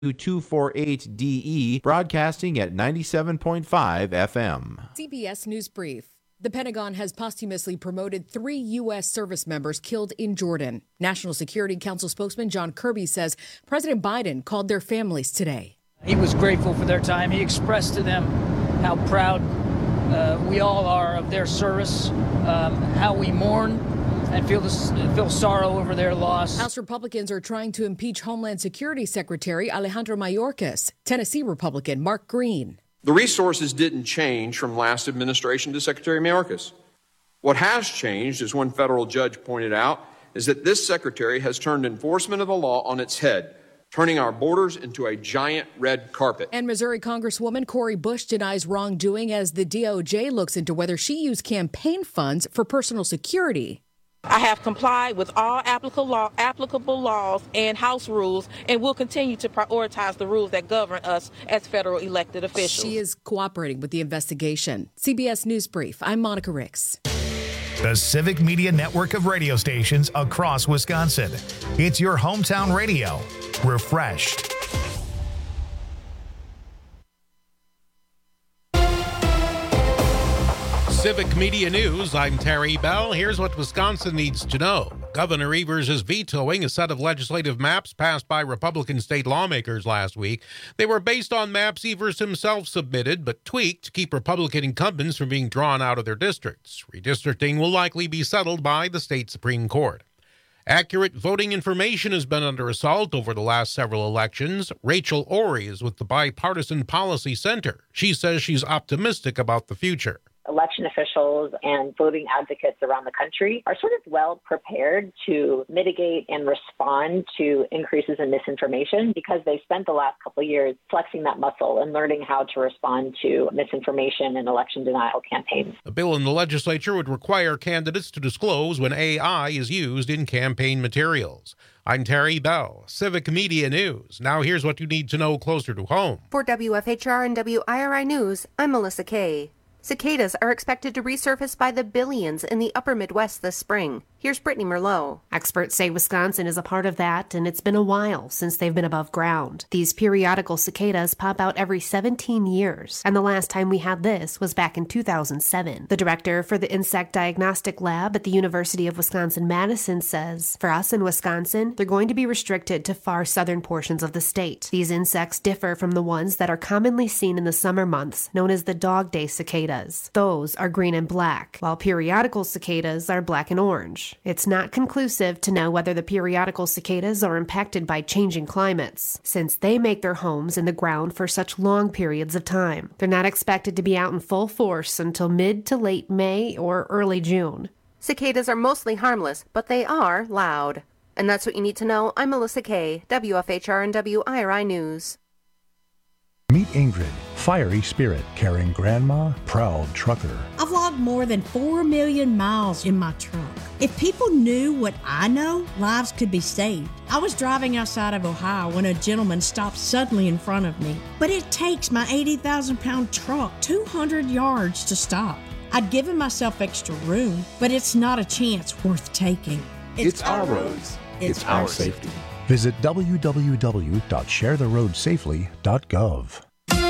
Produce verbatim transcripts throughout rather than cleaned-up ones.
two forty-eight D E, broadcasting at ninety-seven point five F M. C B S News Brief. The Pentagon has posthumously promoted three U S service members killed in Jordan. National Security Council spokesman John Kirby says President Biden called their families today. He was grateful for their time. He expressed to them how proud uh, we all are of their service, um, how we mourn and feel, this, feel sorrow over their loss. House Republicans are trying to impeach Homeland Security Secretary Alejandro Mayorkas. Tennessee Republican Mark Green. The resources didn't change from last administration to Secretary Mayorkas. What has changed, as one federal judge pointed out, is that this secretary has turned enforcement of the law on its head, turning our borders into a giant red carpet. And Missouri Congresswoman Cori Bush denies wrongdoing as the D O J looks into whether she used campaign funds for personal security. I have complied with all applicable, law, applicable laws and House rules and will continue to prioritize the rules that govern us as federal elected officials. She is cooperating with the investigation. C B S News Brief. I'm Monica Ricks. The Civic Media Network of radio stations across Wisconsin. It's your hometown radio. Refreshed. Civic Media News, I'm Terry Bell. Here's what Wisconsin needs to know. Governor Evers is vetoing a set of legislative maps passed by Republican state lawmakers last week. They were based on maps Evers himself submitted, but tweaked to keep Republican incumbents from being drawn out of their districts. Redistricting will likely be settled by the state Supreme Court. Accurate voting information has been under assault over the last several elections. Rachel Ory is with the Bipartisan Policy Center. She says she's optimistic about the future. Election officials and voting advocates around the country are sort of well prepared to mitigate and respond to increases in misinformation because they spent the last couple of years flexing that muscle and learning how to respond to misinformation and election denial campaigns. A bill in the legislature would require candidates to disclose when A I is used in campaign materials. I'm Terry Bell, Civic Media News. Now here's what you need to know closer to home. For W F H R and W I R I News, I'm Melissa Kay. Cicadas are expected to resurface by the billions in the upper Midwest this spring. Here's Brittany Merlot. Experts say Wisconsin is a part of that, and it's been a while since they've been above ground. These periodical cicadas pop out every seventeen years, and the last time we had this was back in two thousand seven. The director for the Insect Diagnostic Lab at the University of Wisconsin-Madison says, for us in Wisconsin, they're going to be restricted to far southern portions of the state. These insects differ from the ones that are commonly seen in the summer months, known as the dog day cicadas. Those are green and black, while periodical cicadas are black and orange. It's not conclusive to know whether the periodical cicadas are impacted by changing climates, since they make their homes in the ground for such long periods of time. They're not expected to be out in full force until mid to late May or early June. Cicadas are mostly harmless, but they are loud. And that's what you need to know. I'm Melissa Kay, W F H R and W I R I News. Meet Ingrid, fiery spirit, carrying grandma, proud trucker. I've logged more than four million miles in my truck. If people knew what I know, lives could be saved. I was driving outside of Ohio when a gentleman stopped suddenly in front of me. But it takes my eighty thousand pound truck two hundred yards to stop. I'd given myself extra room, but it's not a chance worth taking. It's, it's our roads. It's, it's our safety. Visit w w w dot share the road safely dot gov.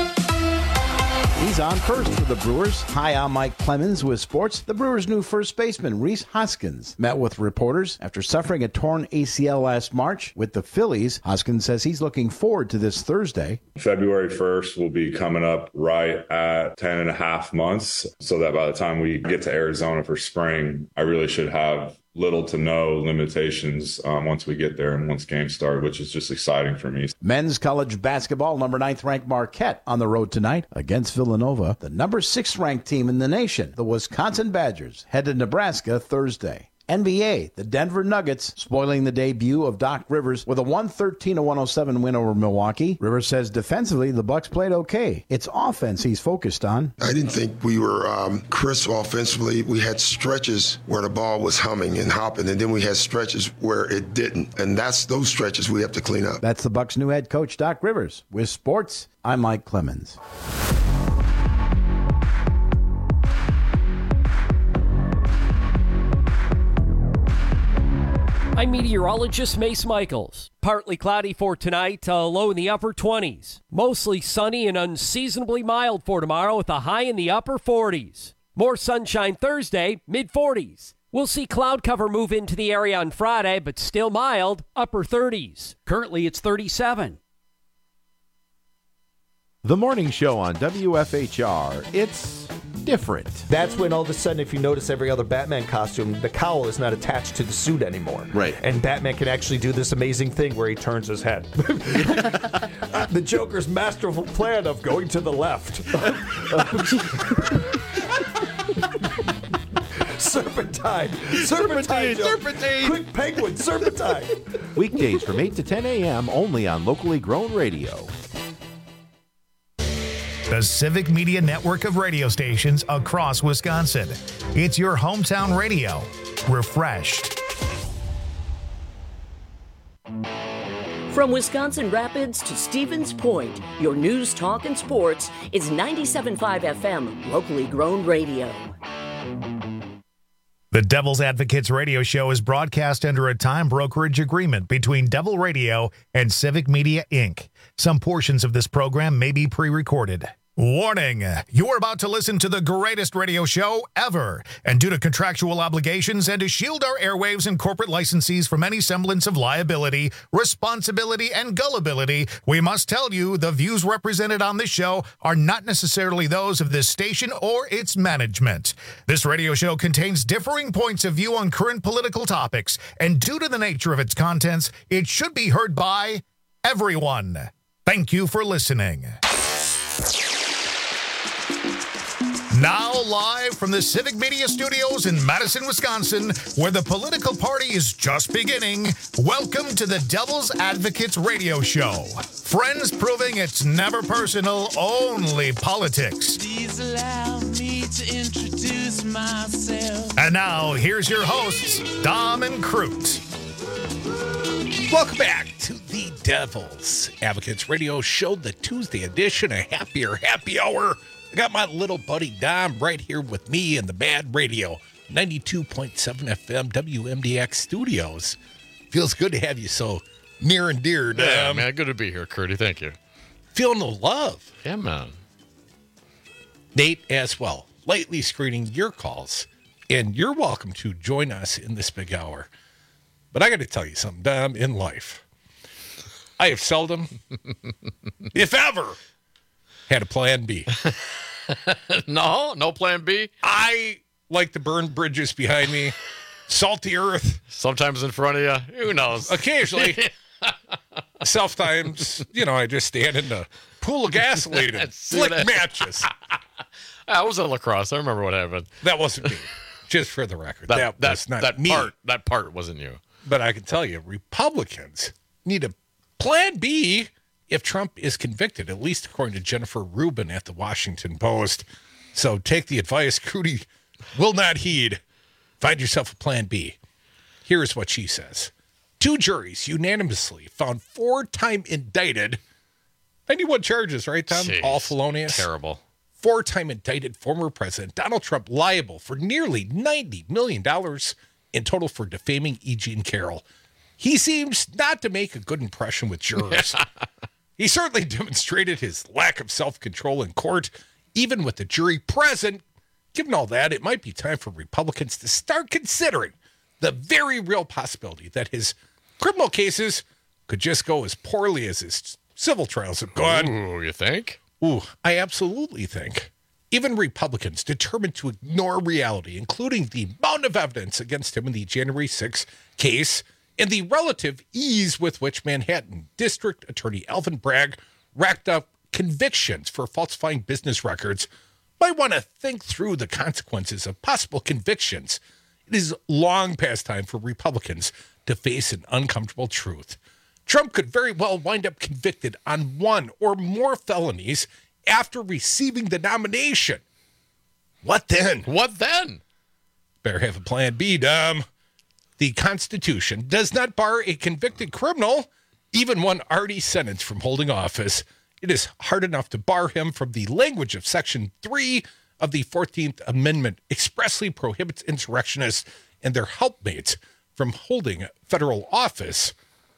He's on first for the Brewers. Hi, I'm Mike Clemens with sports. The Brewers' new first baseman, Rhys Hoskins, met with reporters after suffering a torn A C L last March with the Phillies. Hoskins says he's looking forward to this Thursday. February first will be coming up right at ten and a half months, so that by the time we get to Arizona for spring, I really should have little to no limitations um, once we get there and once games start, which is just exciting for me. Men's college basketball, number ninth ranked Marquette on the road tonight against Villanova. The number six ranked team in the nation, the Wisconsin Badgers, head to Nebraska Thursday. N B A, the Denver Nuggets spoiling the debut of Doc Rivers with a one thirteen to one oh seven win over Milwaukee. Rivers says defensively the Bucks played okay. It's offense he's focused on. I didn't think we were um, crisp offensively. We had stretches where the ball was humming and hopping, and then we had stretches where it didn't. And that's those stretches we have to clean up. That's the Bucks' new head coach, Doc Rivers. With sports, I'm Mike Clemens. I'm meteorologist Mace Michaels. Partly cloudy for tonight, a low in the upper twenties. Mostly sunny and unseasonably mild for tomorrow with a high in the upper forties. More sunshine Thursday, mid forties. We'll see cloud cover move into the area on Friday, but still mild, upper thirties. Currently, it's thirty-seven. The morning show on W F H R. It's different. That's when all of a sudden, if you notice every other Batman costume, the cowl is not attached to the suit anymore. Right. And Batman can actually do this amazing thing where he turns his head. The Joker's masterful plan of going to the left. Serpentine. Serpentine. Serpentine. Quick penguin. Serpentine. Weekdays from eight to ten a.m. only on locally grown radio. The Civic Media Network of radio stations across Wisconsin. It's your hometown radio. Refreshed. From Wisconsin Rapids to Stevens Point, your news, talk, and sports is ninety-seven point five F M, locally grown radio. The Devil's Advocates radio show is broadcast under a time brokerage agreement between Devil Radio and Civic Media, Incorporated. Some portions of this program may be pre-recorded. Warning, you're about to listen to the greatest radio show ever. And due to contractual obligations and to shield our airwaves and corporate licensees from any semblance of liability, responsibility, and gullibility, we must tell you the views represented on this show are not necessarily those of this station or its management. This radio show contains differing points of view on current political topics, and due to the nature of its contents, it should be heard by everyone. Thank you for listening. Now live from the Civic Media Studios in Madison, Wisconsin, where the political party is just beginning, welcome to the Devil's Advocates radio show. Friends proving it's never personal, only politics. Please allow me to introduce myself. And now, here's your hosts, Dom and Crute. Welcome back to the Devil's Advocates radio show, the Tuesday edition, a happier happy hour. I got my little buddy Dom right here with me in the Bad Radio, ninety-two point seven F M W M D X studios. Feels good to have you so near and dear, Dom. Yeah, man, good to be here, Curdy. Thank you. Feeling the love. Yeah, man. Nate as well, lightly screening your calls, and you're welcome to join us in this big hour. But I got to tell you something, Dom, in life, I have seldom, if ever, had a plan B. No, no plan B. I like to burn bridges behind me, salty earth. Sometimes in front of you. Who knows? Occasionally. Sometimes, you know, I just stand in the pool of gasoline and flick matches. I was at lacrosse. I remember what happened. That wasn't me. Just for the record. That, that, that was not that me. Part, that part wasn't you. But I can tell you, Republicans need a plan B if Trump is convicted, at least according to Jennifer Rubin at the Washington Post. So take the advice Crudy will not heed. Find yourself a plan B. Here's what she says. Two juries unanimously found four-time indicted, ninety-one charges, right, Tom? Jeez, all felonious. Terrible. Four-time indicted former President Donald Trump liable for nearly ninety million dollars in total for defaming E. Jean Carroll. He seems not to make a good impression with jurors. He certainly demonstrated his lack of self-control in court, even with the jury present. Given all that, it might be time for Republicans to start considering the very real possibility that his criminal cases could just go as poorly as his civil trials have gone. Ooh, you think? Ooh, I absolutely think. Even Republicans determined to ignore reality, including the amount of evidence against him in the January sixth case and the relative ease with which Manhattan District Attorney Alvin Bragg racked up convictions for falsifying business records, might want to think through the consequences of possible convictions. It is long past time for Republicans to face an uncomfortable truth. Trump could very well wind up convicted on one or more felonies after receiving the nomination. What then? What then? Better have a plan B, Dom. The Constitution does not bar a convicted criminal, even one already sentenced, from holding office. It is hard enough to bar him from the language of Section three of the fourteenth Amendment expressly prohibits insurrectionists and their helpmates from holding federal office.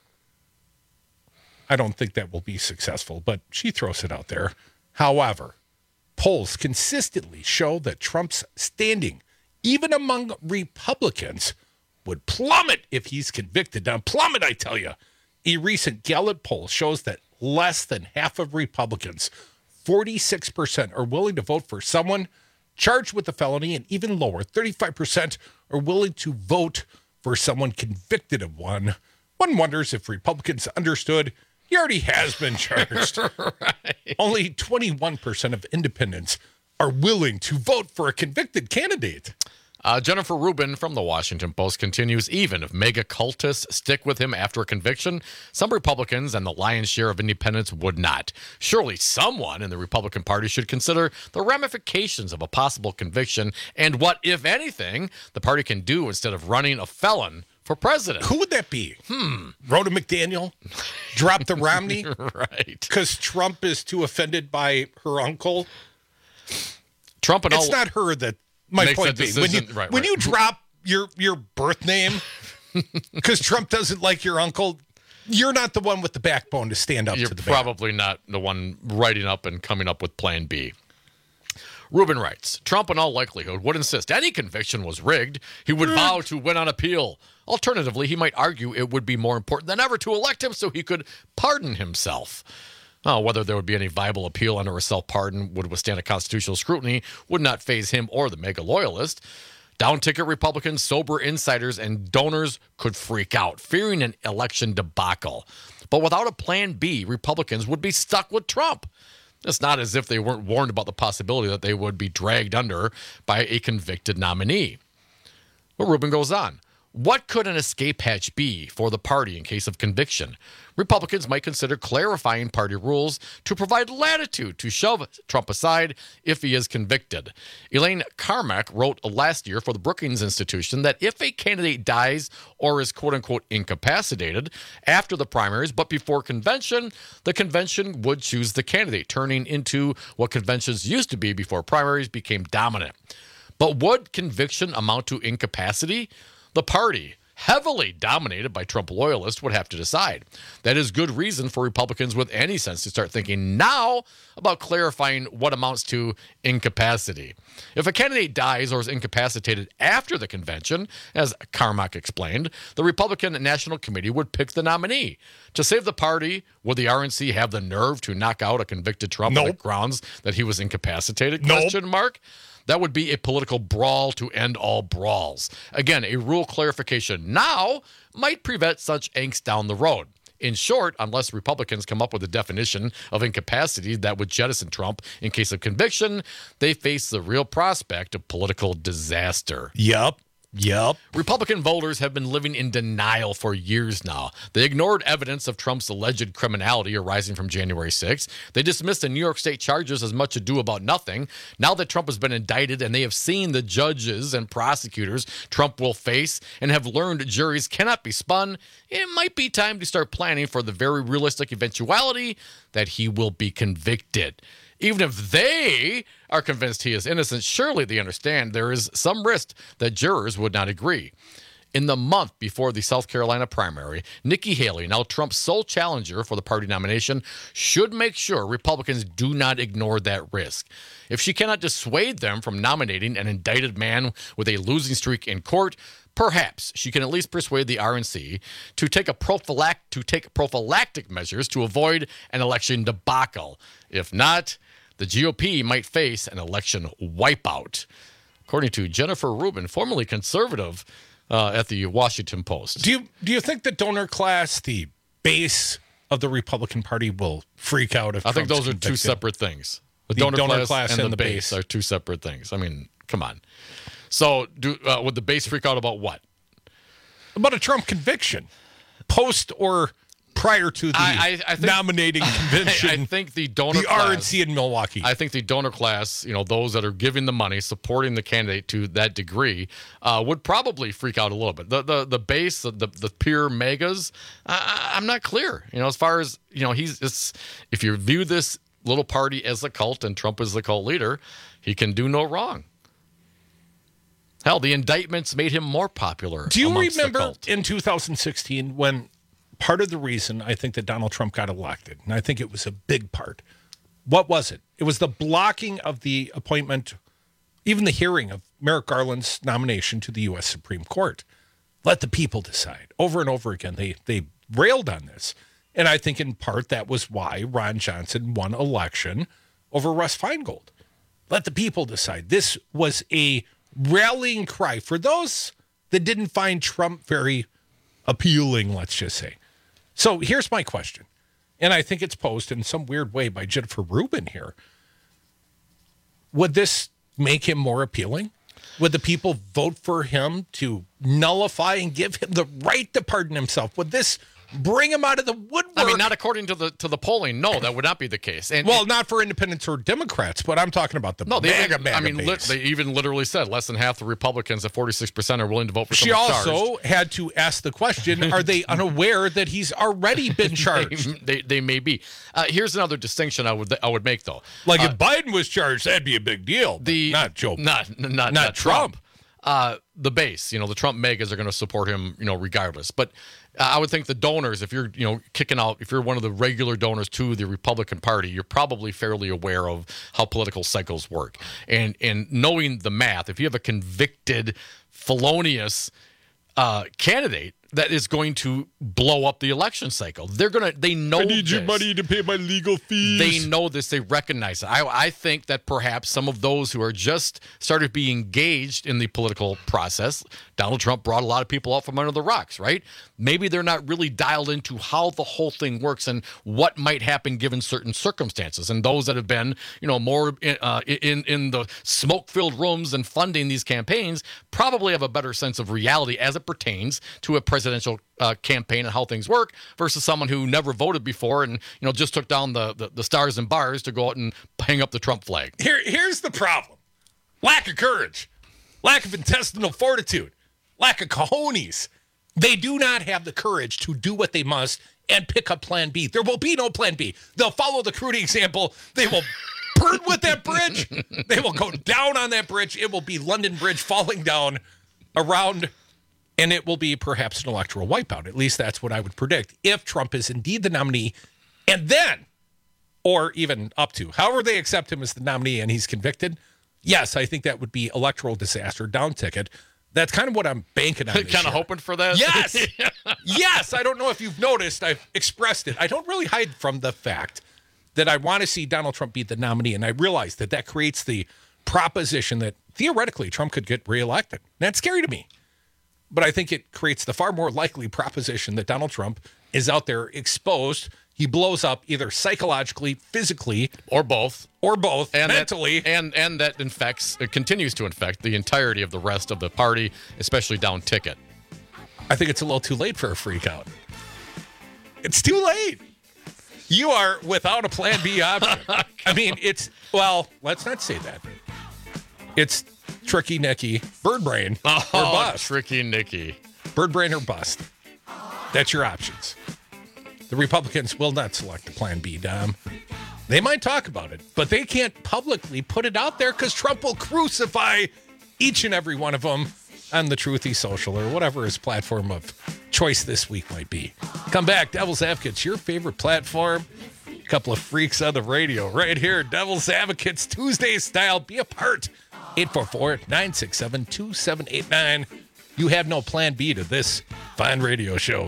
I don't think that will be successful, but she throws it out there. However, polls consistently show that Trump's standing, even among Republicans, would plummet if he's convicted. Now, plummet, I tell you. A recent Gallup poll shows that less than half of Republicans, forty-six percent, are willing to vote for someone charged with a felony, and even lower, thirty-five percent are willing to vote for someone convicted of one. One wonders if Republicans understood he already has been charged. Right. Only twenty-one percent of independents are willing to vote for a convicted candidate. Uh, Jennifer Rubin from the Washington Post continues, even if mega cultists stick with him after a conviction, some Republicans and the lion's share of independents would not. Surely someone in the Republican Party should consider the ramifications of a possible conviction and what, if anything, the party can do instead of running a felon for president. Who would that be? Hmm. Rhoda McDaniel? Drop the Romney? Right. Because Trump is too offended by her uncle? Trump and It's all... not her that... My Makes point that being, when you decision- right, when right. you drop your your birth name because Trump doesn't like your uncle, you're not the one with the backbone to stand up You're to the man. probably not the one writing up and coming up with Plan B. Rubin writes, Trump in all likelihood would insist any conviction was rigged. He would vow to win on appeal. Alternatively, he might argue it would be more important than ever to elect him so he could pardon himself. Oh, whether there would be any viable appeal under a self-pardon would withstand a constitutional scrutiny would not faze him or the mega loyalist. Down-ticket Republicans, sober insiders, and donors could freak out, fearing an election debacle. But without a plan B, Republicans would be stuck with Trump. It's not as if they weren't warned about the possibility that they would be dragged under by a convicted nominee. But Rubin goes on. What could an escape hatch be for the party in case of conviction? Republicans might consider clarifying party rules to provide latitude to shove Trump aside if he is convicted. Elaine Carmack wrote last year for the Brookings Institution that if a candidate dies or is quote-unquote incapacitated after the primaries but before convention, the convention would choose the candidate, turning into what conventions used to be before primaries became dominant. But would conviction amount to incapacity? The party, heavily dominated by Trump loyalists, would have to decide. That is good reason for Republicans with any sense to start thinking now about clarifying what amounts to incapacity. If a candidate dies or is incapacitated after the convention, as Carmack explained, the Republican National Committee would pick the nominee. To save the party, would the R N C have the nerve to knock out a convicted Trump Nope. on the grounds that he was incapacitated? Nope. Question mark. That would be a political brawl to end all brawls. Again, a rule clarification now might prevent such angst down the road. In short, unless Republicans come up with a definition of incapacity that would jettison Trump in case of conviction, they face the real prospect of political disaster. Yup. Yup. Republican voters have been living in denial for years now. They ignored evidence of Trump's alleged criminality arising from January sixth. They dismissed the New York State charges as much ado about nothing. Now that Trump has been indicted and they have seen the judges and prosecutors Trump will face and have learned juries cannot be spun, it might be time to start planning for the very realistic eventuality that he will be convicted. Even if they are convinced he is innocent, surely they understand there is some risk that jurors would not agree. In the month before the South Carolina primary, Nikki Haley, now Trump's sole challenger for the party nomination, should make sure Republicans do not ignore that risk. If she cannot dissuade them from nominating an indicted man with a losing streak in court, perhaps she can at least persuade the R N C to take a prophylact to take prophylactic measures to avoid an election debacle. If not, the G O P might face an election wipeout, according to Jennifer Rubin, formerly conservative uh, at the Washington Post. Do you do you think the donor class, the base of the Republican Party, will freak out if I think Trump's those are two convicted? separte things. The, The donor, donor class, class and, and the the base base. are two separate things. I mean, come on. So, do uh, would the base freak out about what? About a Trump conviction, post or prior to the I, I, I think, nominating convention. I, I think the donor the class, R N C in Milwaukee. I think the donor class, you know, those that are giving the money, supporting the candidate to that degree, uh, would probably freak out a little bit. The the the base, the the, the pure megas, I, I'm not clear. You know, as far as you know, he's it's, if you view this little party as a cult and Trump is the cult leader, he can do no wrong. Hell, the indictments made him more popular. Do you amongst the remember cult. in two thousand sixteen when part of the reason I think that Donald Trump got elected, and I think it was a big part, what was it? It was the blocking of the appointment, even the hearing of Merrick Garland's nomination to the U S Supreme Court. Let the people decide. Over and over again, they they railed on this. And I think in part that was why Ron Johnson won election over Russ Feingold. Let the people decide. This was a rallying cry for those that didn't find Trump very appealing, let's just say. So here's my question. And I think it's posed in some weird way by Jennifer Rubin here. Would this make him more appealing? Would the people vote for him to nullify and give him the right to pardon himself? Would this bring him out of the woodwork? I mean, not according to the to the polling. No, that would not be the case. And well, it, not for independents or Democrats, but I'm talking about the no, they mega, even, mega I mean, li- base. they even literally said less than half the Republicans at forty-six percent are willing to vote for She someone also charged. had to ask the question, are they unaware that he's already been charged? they, they, they may be. Uh, here's another distinction I would I would make, though. Like uh, if Biden was charged, that'd be a big deal. The, not Joe. Not, not, not, not Trump. Trump. Uh, the base, you know, the Trump megas are going to support him, you know, regardless. But uh, I would think the donors, if you're, you know, kicking out, if you're one of the regular donors to the Republican Party, you're probably fairly aware of how political cycles work. And and knowing the math, if you have a convicted, felonious uh, candidate that is going to blow up the election cycle, they're gonna. They know. I need this. your money to pay my legal fees. They know this. They recognize it. I, I think that perhaps some of those who are just started being engaged in the political process, Donald Trump brought a lot of people out from under the rocks, right? Maybe they're not really dialed into how the whole thing works and what might happen given certain circumstances. And those that have been, you know, more in uh, in, in the smoke-filled rooms and funding these campaigns probably have a better sense of reality as it pertains to a presidential uh, campaign and how things work versus someone who never voted before and, you know, just took down the, the, the stars and bars to go out and hang up the Trump flag. Here, here's the problem. Lack of courage. Lack of intestinal fortitude. Lack of cojones. They do not have the courage to do what they must and pick up plan B. There will be no plan B. They'll follow the Crudy example. They will burn with that bridge. They will go down on that bridge. It will be London Bridge falling down around, and it will be perhaps an electoral wipeout. At least that's what I would predict if Trump is indeed the nominee. And then, or even up to, however they accept him as the nominee and he's convicted, yes, I think that would be electoral disaster, down ticket. That's kind of what I'm banking on. Kind of hoping for that? Yes. Yes. I don't know if you've noticed. I've expressed it. I don't really hide from the fact that I want to see Donald Trump be the nominee. And I realize that that creates the proposition that theoretically Trump could get reelected. That's scary to me. But I think it creates the far more likely proposition that Donald Trump is out there exposed. He blows up either psychologically, physically, or both, or both, and mentally, that, and and that infects, it continues to infect the entirety of the rest of the party, especially down ticket. I think it's a little too late for a freak out. It's too late. You are without a plan B option. I mean, it's, well, let's not say that. It's tricky Nicky, bird brain, oh, or bust. Tricky Nicky. Bird brain or bust. That's your options. The Republicans will not select a plan B, Dom. They might talk about it, but they can't publicly put it out there because Trump will crucify each and every one of them on the Truthy Social or whatever his platform of choice this week might be. Come back, Devil's Advocates, your favorite platform. A couple of freaks on the radio right here. Devil's Advocates, Tuesday style. Be a part. eight four four, nine six seven, two seven eight nine. You have no plan B to this fine radio show.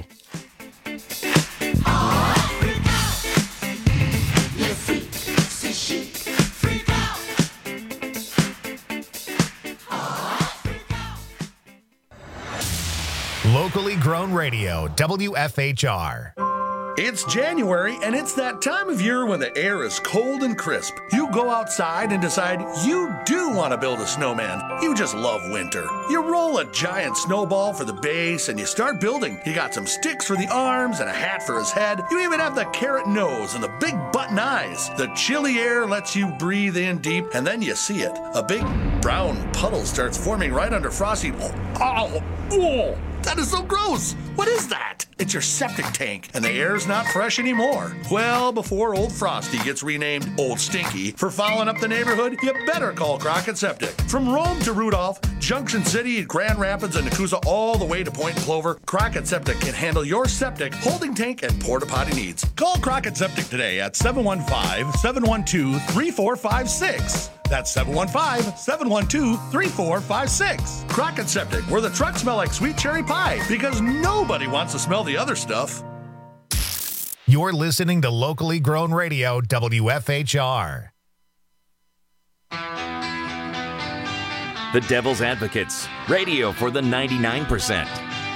Locally grown radio, W F H R. It's January, and it's that time of year when the air is cold and crisp. You go outside and decide you do want to build a snowman. You just love winter. You roll a giant snowball for the base, and you start building. You got some sticks for the arms and a hat for his head. You even have the carrot nose and the big button eyes. The chilly air lets you breathe in deep, and then you see it. A big brown puddle starts forming right under Frosty. Oh, oh, that is so gross. What is that? It's your septic tank, and the air's not fresh anymore. Well, before old Frosty gets renamed Old Stinky for fouling up the neighborhood, you better call Crockett Septic. From Rome to Rudolph, Junction City, Grand Rapids, and Nakusa all the way to Point Clover, Crockett Septic can handle your septic, holding tank, and porta potty needs. Call Crockett Septic today at seven one five, seven one two, three four five six. That's seven one five, seven one two, three four five six. Crockett Septic, where the trucks smell like sweet cherry pie, because nobody wants to smell the other stuff. You're listening to locally grown radio, W F H R. The Devil's Advocates, radio for the ninety-nine percent.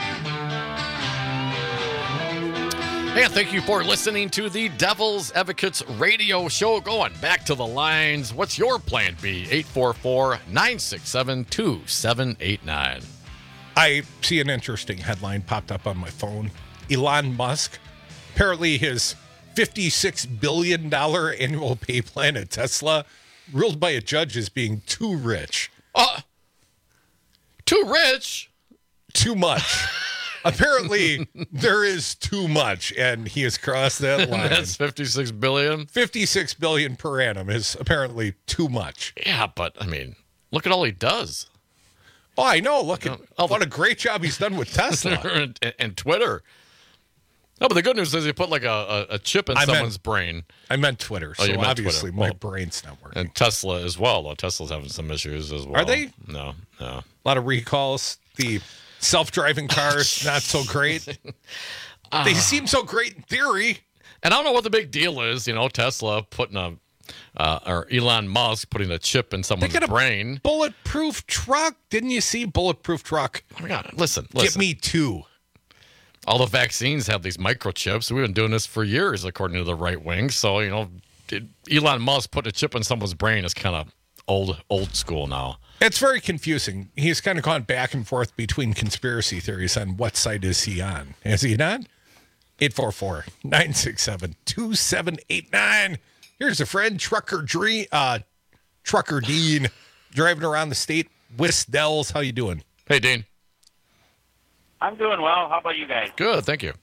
Hey, thank you for listening to the Devil's Advocates radio show. Going back to the lines, what's your plan B? eight four four, nine six seven, two seven eight nine. I see an interesting headline popped up on my phone. Elon Musk, apparently his fifty-six billion dollars annual pay plan at Tesla, ruled by a judge as being too rich. Uh, too rich? Too much. Apparently, there is too much, and he has crossed that line. That's fifty-six billion dollars? fifty-six billion dollars per annum is apparently too much. Yeah, but, I mean, look at all he does. Oh, I know. Look at oh, what a great job he's done with Tesla. and, and Twitter. No, but the good news is he put like a, a, a chip in I someone's meant, brain. I meant Twitter, so oh, meant obviously Twitter. my well, brain's not working. And Tesla as well, though. Tesla's having some issues as well. Are they? No, no. A lot of recalls. The self-driving cars, not so great. uh, they seem so great in theory. And I don't know what the big deal is, you know, Tesla putting a, uh, or Elon Musk putting a chip in someone's they got a brain. Bulletproof truck. Didn't you see Bulletproof truck? Oh my God, listen, listen. Get me two. All the vaccines have these microchips. We've been doing this for years, according to the right wing. So, you know, Elon Musk putting a chip in someone's brain is kind of old, old school now. It's very confusing. He's kind of gone back and forth between conspiracy theories on what side is he on. Is he not? eight four four, nine six seven, two seven eight nine. Here's a friend, Trucker Dream, uh, Trucker Dean, driving around the state. Wisdells, how you doing? Hey, Dean. I'm doing well. How about you guys? Good, thank you.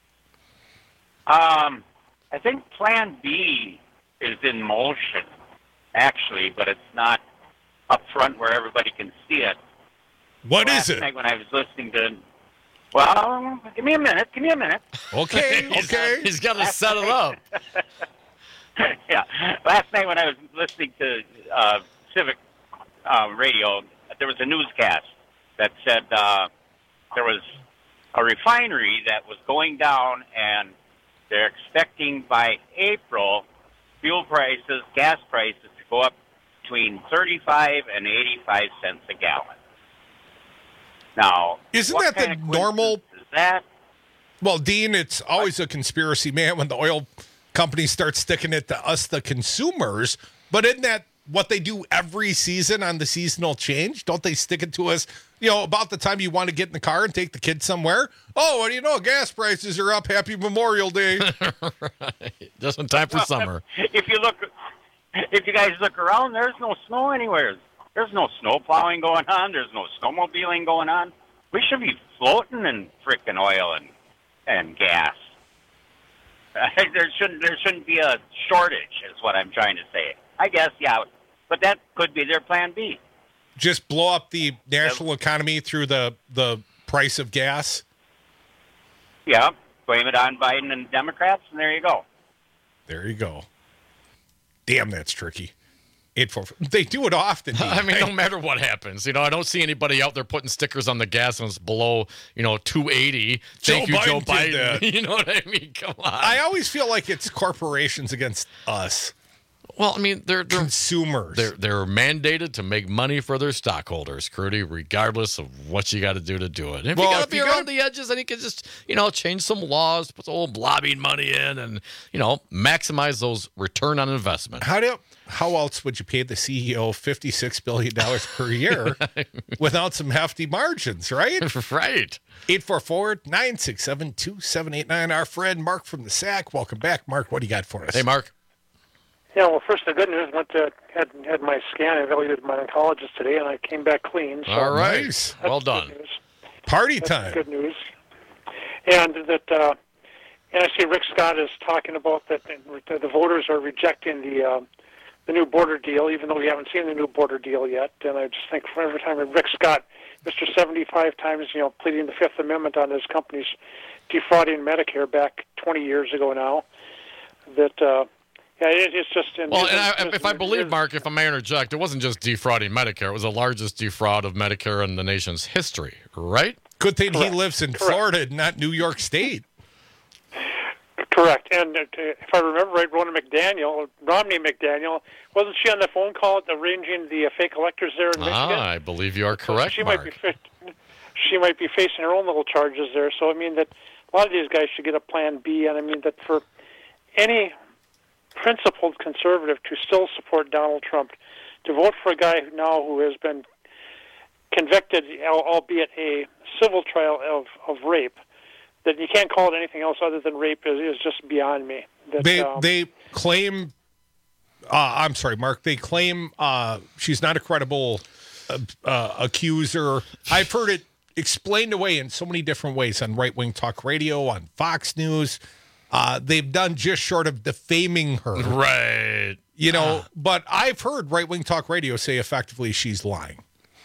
Um, I think Plan B is in motion, actually, but it's not up front where everybody can see it. What Last is it? Night when I was listening to, well, give me a minute. Give me a minute. Okay, okay. He's got to set it up. Yeah. Last night when I was listening to uh, Civic uh, radio, there was a newscast that said uh, there was a refinery that was going down, and they're expecting by April fuel prices, gas prices to go up between thirty-five and eighty-five cents a gallon. Now, isn't what that kind the of normal? Is that? Well, Dean, it's always a conspiracy, man, when the oil companies start sticking it to us, the consumers. But isn't that what they do every season on the seasonal change? Don't they stick it to us, you know, about the time you want to get in the car and take the kids somewhere? Oh, what do you know? Gas prices are up. Happy Memorial Day. Right. Just in time for well, summer. If you look, if you guys look around, there's no snow anywhere. There's no snow plowing going on. There's no snowmobiling going on. We should be floating in frickin' oil and and gas. there shouldn't there shouldn't be a shortage, is what I'm trying to say. I guess, yeah, but that could be their plan B. Just blow up the national economy through the the price of gas. Yeah, blame it on Biden and Democrats, and there you go. There you go. Damn, that's tricky. Eight four. They do it often. I mean, no matter what happens, you know, I don't see anybody out there putting stickers on the gas when it's below, you know, two eighty. Thank Joe you, Biden Joe did Biden. that. You know what I mean? Come on. I always feel like it's corporations against us. Well, I mean, they're, they're consumers. They're they're mandated to make money for their stockholders, Crudy, regardless of what you got to do to do it. And if Well, you got to if be you around gotta- the edges, then you can just, you know, change some laws, put some old lobbying money in, and you know, maximize those return on investment. How do how else would you pay the C E O fifty-six billion dollars per year without some hefty margins, right? Right. eight four four, nine six seven, two seven eight nine. Our friend Mark from the S A C. Welcome back, Mark. What do you got for us? Hey, Mark. Yeah, well, first the good news, went to had had my scan evaluated by my oncologist today, and I came back clean. So All right. Nice. Well done. Party That's time. good news. And that, uh, and I see Rick Scott is talking about that the, the voters are rejecting the uh, the new border deal, even though we haven't seen the new border deal yet. And I just think for every time Rick Scott, Mister seventy-five times, you know, pleading the Fifth Amendment on his company's defrauding Medicare back twenty years ago now, that, uh, yeah, it, it's just... In, well, it's, and I, it's, if I believe, Mark, if I may interject, it wasn't just defrauding Medicare. It was the largest defraud of Medicare in the nation's history, right? Good thing Correct. he lives in Correct. Florida, not New York State. Correct. And uh, if I remember right, Ronna McDaniel, Romney McDaniel, wasn't she on the phone call arranging the uh, fake electors there in Michigan? Ah, I believe you are correct, she Mark. might be fa- she might be facing her own little charges there. So I mean that a lot of these guys should get a plan B, and I mean that for any principled conservative to still support Donald Trump, to vote for a guy now who has been convicted, albeit a civil trial of, of rape, that you can't call it anything else other than rape is, is just beyond me. That, They um, they claim, uh, I'm sorry, Mark, they claim uh, she's not a credible uh, uh, accuser. I've heard it explained away in so many different ways on right-wing talk radio, on Fox News. Uh, they've done just short of defaming her. Right. You know, Uh. but I've heard right-wing talk radio say effectively she's lying.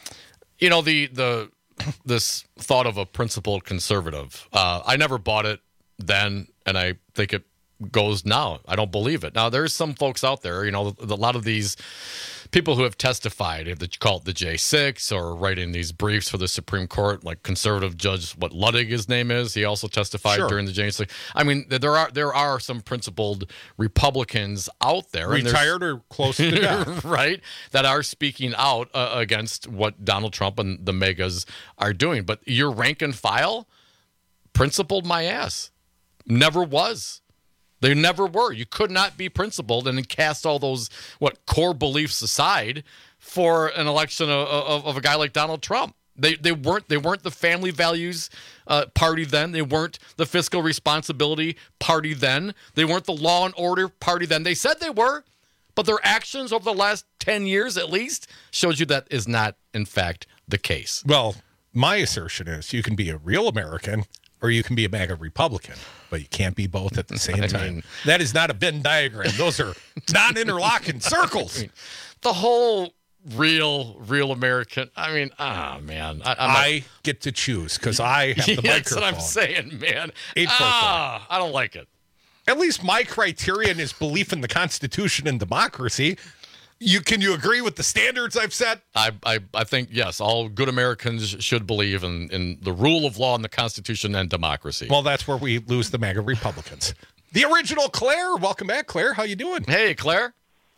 You know, the the this thought of a principled conservative, uh, I never bought it then, and I think it goes now. I don't believe it. Now, there's some folks out there, you know, a lot of these people who have testified, that you call it the J six, or writing these briefs for the Supreme Court, like conservative judge, what Ludwig, his name is, he also testified Sure. during the J six. I mean, there are there are some principled Republicans out there, and there's- Retired or close to death. right, that are speaking out uh, against what Donald Trump and the megas are doing. But your rank and file, principled my ass, never was. They never were. You could not be principled and then cast all those, what, core beliefs aside for an election of, of, of a guy like Donald Trump. They they weren't they weren't the family values uh, party then. They weren't the fiscal responsibility party then. They weren't the law and order party then. They said they were, but their actions over the last ten years at least shows you that is not, in fact, the case. Well, my assertion is you can be a real American or you can be a MAGA Republican, but you can't be both at the same I time. mean- that is not a Venn diagram. Those are non-interlocking circles. I mean, the whole real, real American. I mean, ah, man. I, I'm not- I get to choose because I have the Yeah, that's microphone. what I'm saying, man. eight four four. Ah, I don't like it. At least my criterion is belief in the Constitution and democracy. You can you agree with the standards I've set? I, I, I think, yes, all good Americans should believe in, in the rule of law and the Constitution and democracy. Well, that's where we lose the MAGA Republicans. The original Claire. Welcome back, Claire. How you doing? Hey, Claire.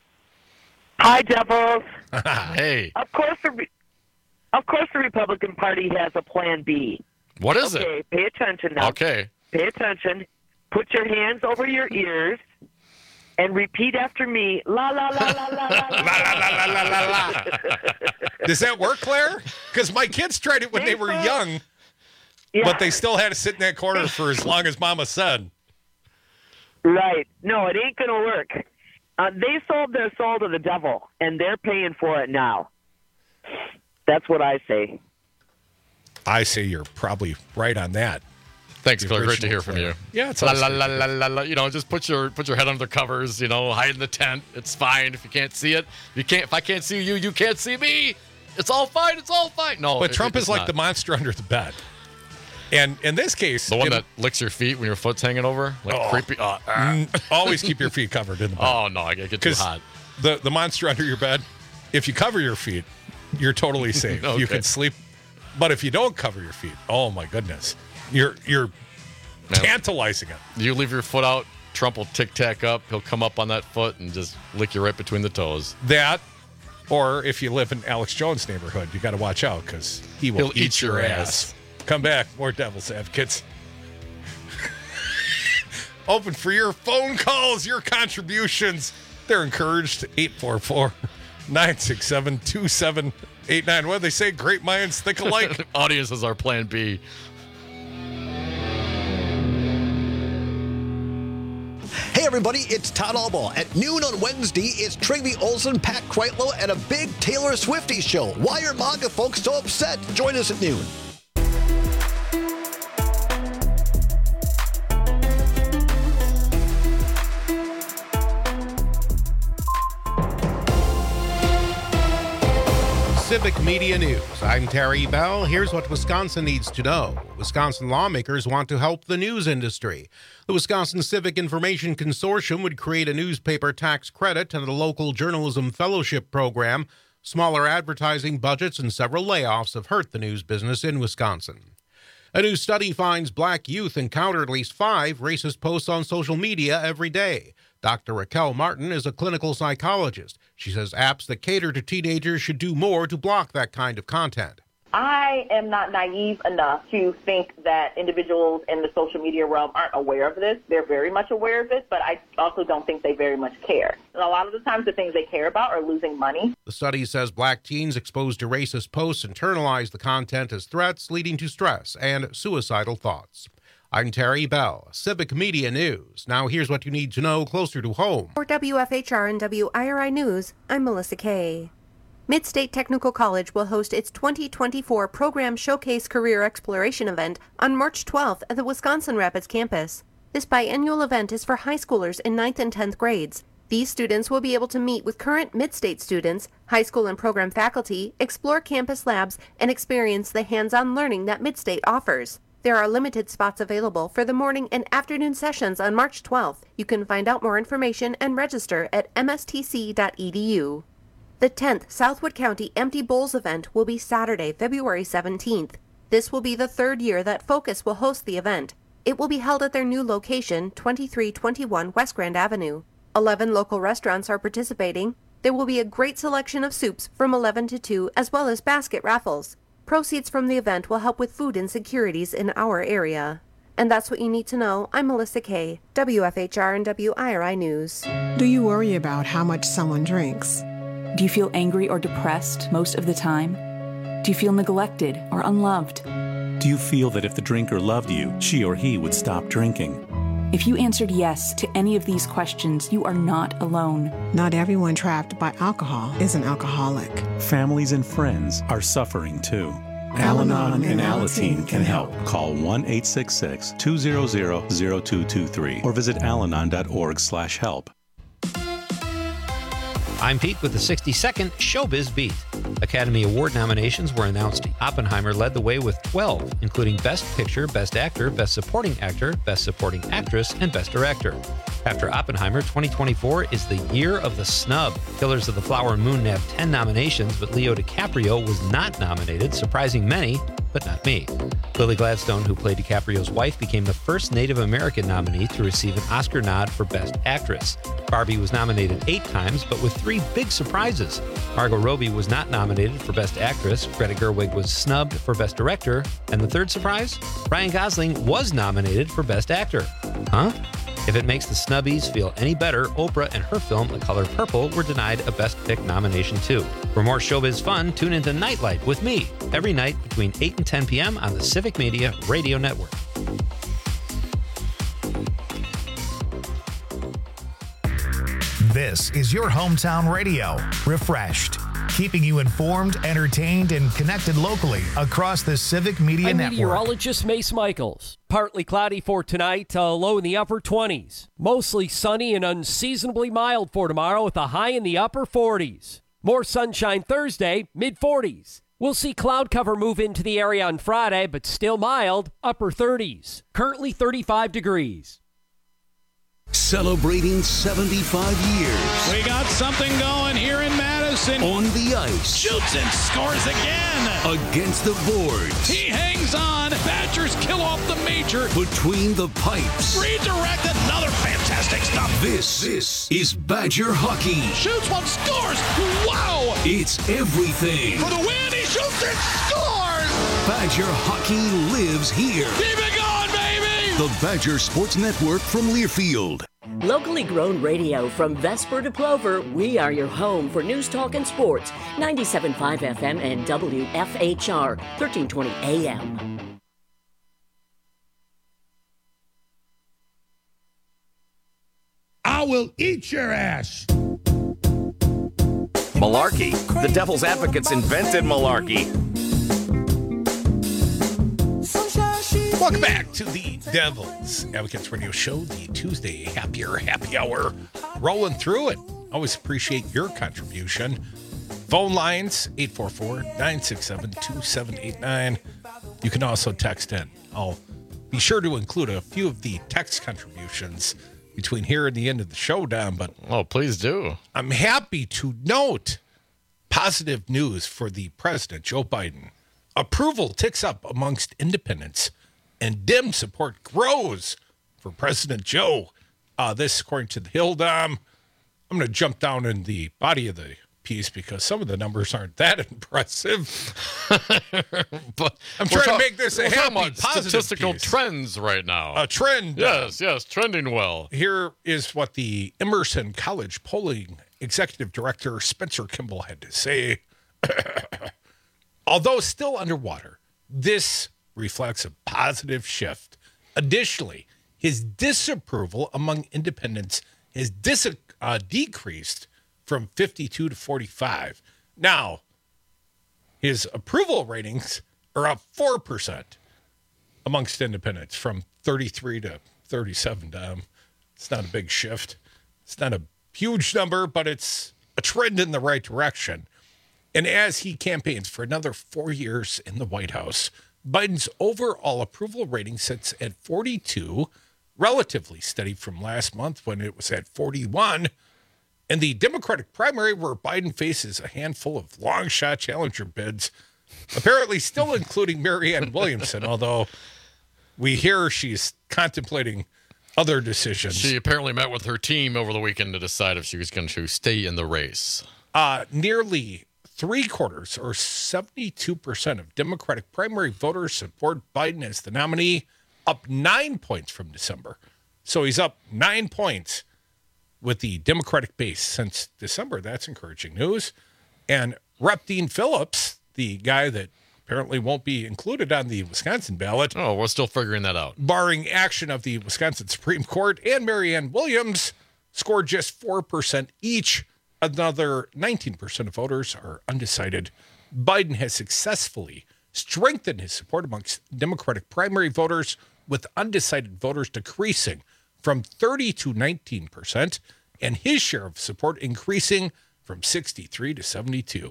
Hi, Devils. Hey. Of course, the Re- of course, the Republican Party has a Plan B. What is okay, it? Pay attention now. Okay. Pay attention. Put your hands over your ears and repeat after me. La la la la la la la la la la la la. Does that work, Claire? Because my kids tried it when they were young, Yeah. but they still had to sit in that corner for as long as Mama said. Right. No, it ain't going to work. Uh, they sold their soul to the devil, and they're paying for it now. That's what I say. I say you're probably right on that. Thanks, The Claire. Great to original hear from Claire. you. Yeah, it's la us. la la la la la. You know, just put your put your head under the covers. You know, hide in the tent. It's fine if you can't see it. You can't. If I can't see you, you can't see me. It's all fine. It's all fine. No, But it- Trump it's is like not. the monster under the bed. And in this case, the one in- that licks your feet when your foot's hanging over, like Oh. creepy. Uh, ah. Mm, always keep your feet covered in the bed. Oh no, I get get too hot. The the monster under your bed, if you cover your feet, you're totally safe. Okay. You can sleep. But if you don't cover your feet, oh my goodness, you're you're tantalizing it. You leave your foot out, Trump will tic tac up. He'll come up on that foot and just lick you right between the toes. That, or if you live in Alex Jones' neighborhood, you got to watch out because he will He'll eat your ass. Come back, more Devil's Advocates. Open for your phone calls, your contributions. They're encouraged. eight four four, nine six seven, two seven eight nine. What do they say? Great minds think alike. Audience is our plan B. Hey everybody, it's Todd Albaugh. At noon on Wednesday, it's Trygve Olsen, Pat Kreitlow, and a big Taylor Swiftie show. Why are MAGA folks so upset? Join us at noon. Civic Media News. I'm Terry Bell. Here's what Wisconsin needs to know. Wisconsin lawmakers want to help the news industry. The Wisconsin Civic Information Consortium would create a newspaper tax credit and a local journalism fellowship program. Smaller advertising budgets and several layoffs have hurt the news business in Wisconsin. A new study finds black youth encounter at least five racist posts on social media every day. Doctor Raquel Martin is a clinical psychologist. She says apps that cater to teenagers should do more to block that kind of content. I am not naive enough to think that individuals in the social media realm aren't aware of this. They're very much aware of it, but I also don't think they very much care. And a lot of the times the things they care about are losing money. The study says black teens exposed to racist posts internalize the content as threats, leading to stress and suicidal thoughts. I'm Terry Bell, Civic Media News. Now here's what you need to know closer to home. For W F H R and W I R I News, I'm Melissa Kay. Midstate Technical College will host its twenty twenty-four Program Showcase Career Exploration event on March twelfth at the Wisconsin Rapids campus. This biannual event is for high schoolers in ninth and tenth grades. These students will be able to meet with current Midstate students, high school and program faculty, explore campus labs, and experience the hands-on learning that Midstate offers. There are limited spots available for the morning and afternoon sessions on March twelfth. You can find out more information and register at m s t c dot e d u. The tenth Southwood County Empty Bowls event will be Saturday, February seventeenth. This will be the third year that Focus will host the event. It will be held at their new location, twenty-three twenty-one West Grand Avenue. Eleven local restaurants are participating. There will be a great selection of soups from eleven to two, as well as basket raffles. Proceeds from the event will help with food insecurities in our area. And that's what you need to know. I'm Melissa Kay, W F H R and W I R I News. Do you worry about how much someone drinks? Do you feel angry or depressed most of the time? Do you feel neglected or unloved? Do you feel that if the drinker loved you, she or he would stop drinking? If you answered yes to any of these questions, you are not alone. Not everyone trapped by alcohol is an alcoholic. Families and friends are suffering too. Al-Anon and Alateen can help. Call one eight six six, two zero zero, zero two two three or visit alanon dot org slash help. I'm Pete with the sixty-second Showbiz Beat. Academy Award nominations were announced. Oppenheimer led the way with twelve, including Best Picture, Best Actor, Best Supporting Actor, Best Supporting Actress, and Best Director. After Oppenheimer, twenty twenty-four is the year of the snub. Killers of the Flower Moon nabbed ten nominations, but Leo DiCaprio was not nominated, surprising many, but not me. Lily Gladstone, who played DiCaprio's wife, became the first Native American nominee to receive an Oscar nod for Best Actress. Barbie was nominated eight times, but with three big surprises. Margot Robbie was not nominated for Best Actress, Greta Gerwig was snubbed for Best Director, and the third surprise? Ryan Gosling was nominated for Best Actor. Huh? If it makes the snubbies feel any better, Oprah and her film The Color Purple were denied a Best Pick nomination too. For more showbiz fun, tune into Nightlight with me every night between eight and ten p.m. on the Civic Media Radio Network. This is your hometown radio, refreshed, keeping you informed, entertained, and connected locally across the Civic Media I'm Network. Meteorologist Mace Michaels. Partly cloudy for tonight, a low in the upper twenties. Mostly sunny and unseasonably mild for tomorrow with a high in the upper forties. More sunshine Thursday, mid forties. We'll see cloud cover move into the area on Friday, but still mild, upper thirties. Currently thirty-five degrees. Celebrating seventy-five years. We got something going here in Madison. On the ice. Shoots and scores again. Against the boards. He hangs on. Badgers kill off the major. Between the pipes. Redirect, another fantastic stop. This, this is Badger hockey. Shoots one, scores. Wow. It's everything. For the win, he shoots and scores. Badger hockey lives here. Keep it going, baby. The Badger Sports Network from Learfield. Locally grown radio from Vesper to Plover, we are your home for news, talk, and sports. ninety-seven point five F M and W F H R, thirteen twenty A M. I will eat your ass. Malarkey. The Devil's Advocates invented malarkey. Welcome back to the Devil's Advocates Radio Show, the Tuesday Happier Happy Hour. Rolling through it. Always appreciate your contribution. phone lines, eight four four, nine six seven, two seven eight nine. You can also text in. I'll be sure to include a few of the text contributions between here and the end of the show, Don. But oh, please do. I'm happy to note positive news for the president, Joe Biden. Approval ticks up amongst independents, and Dem support grows for President Joe. Uh, this, according to the Hill, Dom. I'm going to jump down in the body of the piece because some of the numbers aren't that impressive. But I'm we're trying talk- to make this a we're happy, talking about positive statistical piece. trends right now. A trend. Yes, yes, trending well. Here is what the Emerson College polling executive director Spencer Kimball had to say. Although still underwater, this reflects a positive shift. Additionally, his disapproval among independents has dis- uh, decreased from fifty-two to forty-five. Now, his approval ratings are up four percent amongst independents from thirty-three to thirty-seven. Um, it's not a big shift. It's not a huge number, but it's a trend in the right direction. And as he campaigns for another four years in the White House, Biden's overall approval rating sits at forty-two, relatively steady from last month when it was at forty-one. And the Democratic primary, where Biden faces a handful of long-shot challenger bids, apparently still including Marianne Williamson, although we hear she's contemplating other decisions. She apparently met with her team over the weekend to decide if she was going to stay in the race. Uh, nearly three quarters, or seventy-two percent of Democratic primary voters support Biden as the nominee, up nine points from December. So he's up nine points with the Democratic base since December. That's encouraging news. And Representative Dean Phillips, the guy that apparently won't be included on the Wisconsin ballot. Oh, we're still figuring that out. Barring action of the Wisconsin Supreme Court, and Marianne Williams scored just four percent each. Another nineteen percent of voters are undecided. Biden has successfully strengthened his support amongst Democratic primary voters, with undecided voters decreasing from thirty to nineteen percent, and his share of support increasing from sixty-three to seventy-two.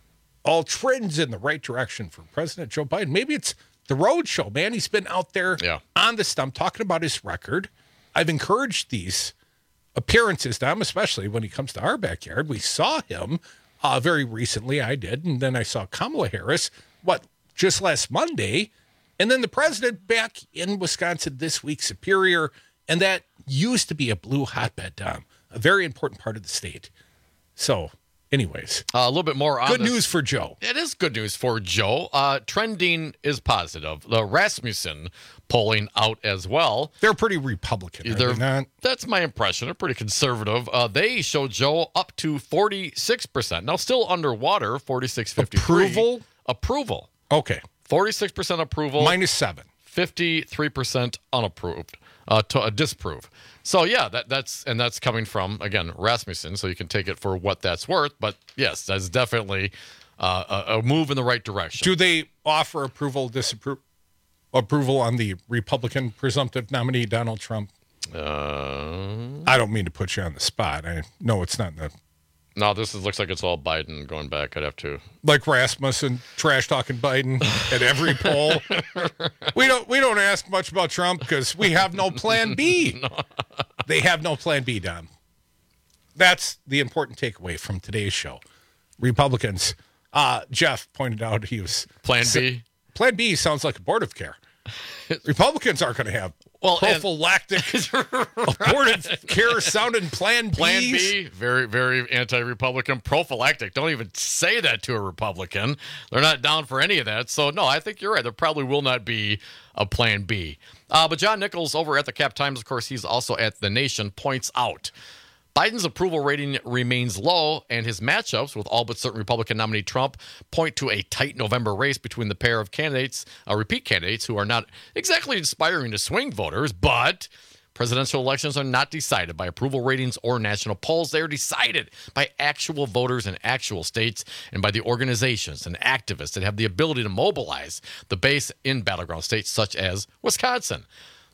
All trends in the right direction for President Joe Biden. Maybe it's the road show, man. He's been out there yeah. on the stump talking about his record. I've encouraged these appearances to him, especially when he comes to our backyard. We saw him uh, very recently. I did. And then I saw Kamala Harris, what, just last Monday. And then the president back in Wisconsin this week, Superior. And that used to be a blue hotbed, Tom, a very important part of the state. So, anyways, uh, a little bit more on good this. news for Joe. It is good news for Joe. Uh, trending is positive. The Rasmussen polling out as well. They're pretty Republican, are They're, they not? That's my impression. They're pretty conservative. Uh, they show Joe up to forty-six percent. Now, still underwater, forty-six fifty-three. Approval? Approval. Okay. forty-six percent approval. Minus seven. fifty-three percent unapproved. Uh, to uh, disapprove. So, yeah, that that's and that's coming from, again, Rasmussen, so you can take it for what that's worth. But, yes, that's definitely uh, a, a move in the right direction. Do they offer approval, disapproval, approval on the Republican presumptive nominee, Donald Trump? Uh, I don't mean to put you on the spot. I know it's not in the... No, this is, looks like it's all Biden going back. I'd have to... Like Rasmussen trash-talking Biden at every poll. We don't we don't ask much about Trump because we have no plan B. No. They have no plan B, Don. That's the important takeaway from today's show. Republicans, uh, Jeff pointed out he was... Plan B? Plan B sounds like abortive care. Republicans aren't going to have well, prophylactic abortive care sounding Plan Bs. Plan B, very, very anti-Republican. Prophylactic. Don't even say that to a Republican. They're not down for any of that. So, no, I think you're right. There probably will not be a Plan B. Uh, but John Nichols over at the Cap Times, of course, he's also at The Nation, points out Biden's approval rating remains low, and his matchups with all but certain Republican nominee Trump point to a tight November race between the pair of candidates, uh, repeat candidates, who are not exactly inspiring to swing voters, but presidential elections are not decided by approval ratings or national polls. They are decided by actual voters in actual states and by the organizations and activists that have the ability to mobilize the base in battleground states such as Wisconsin.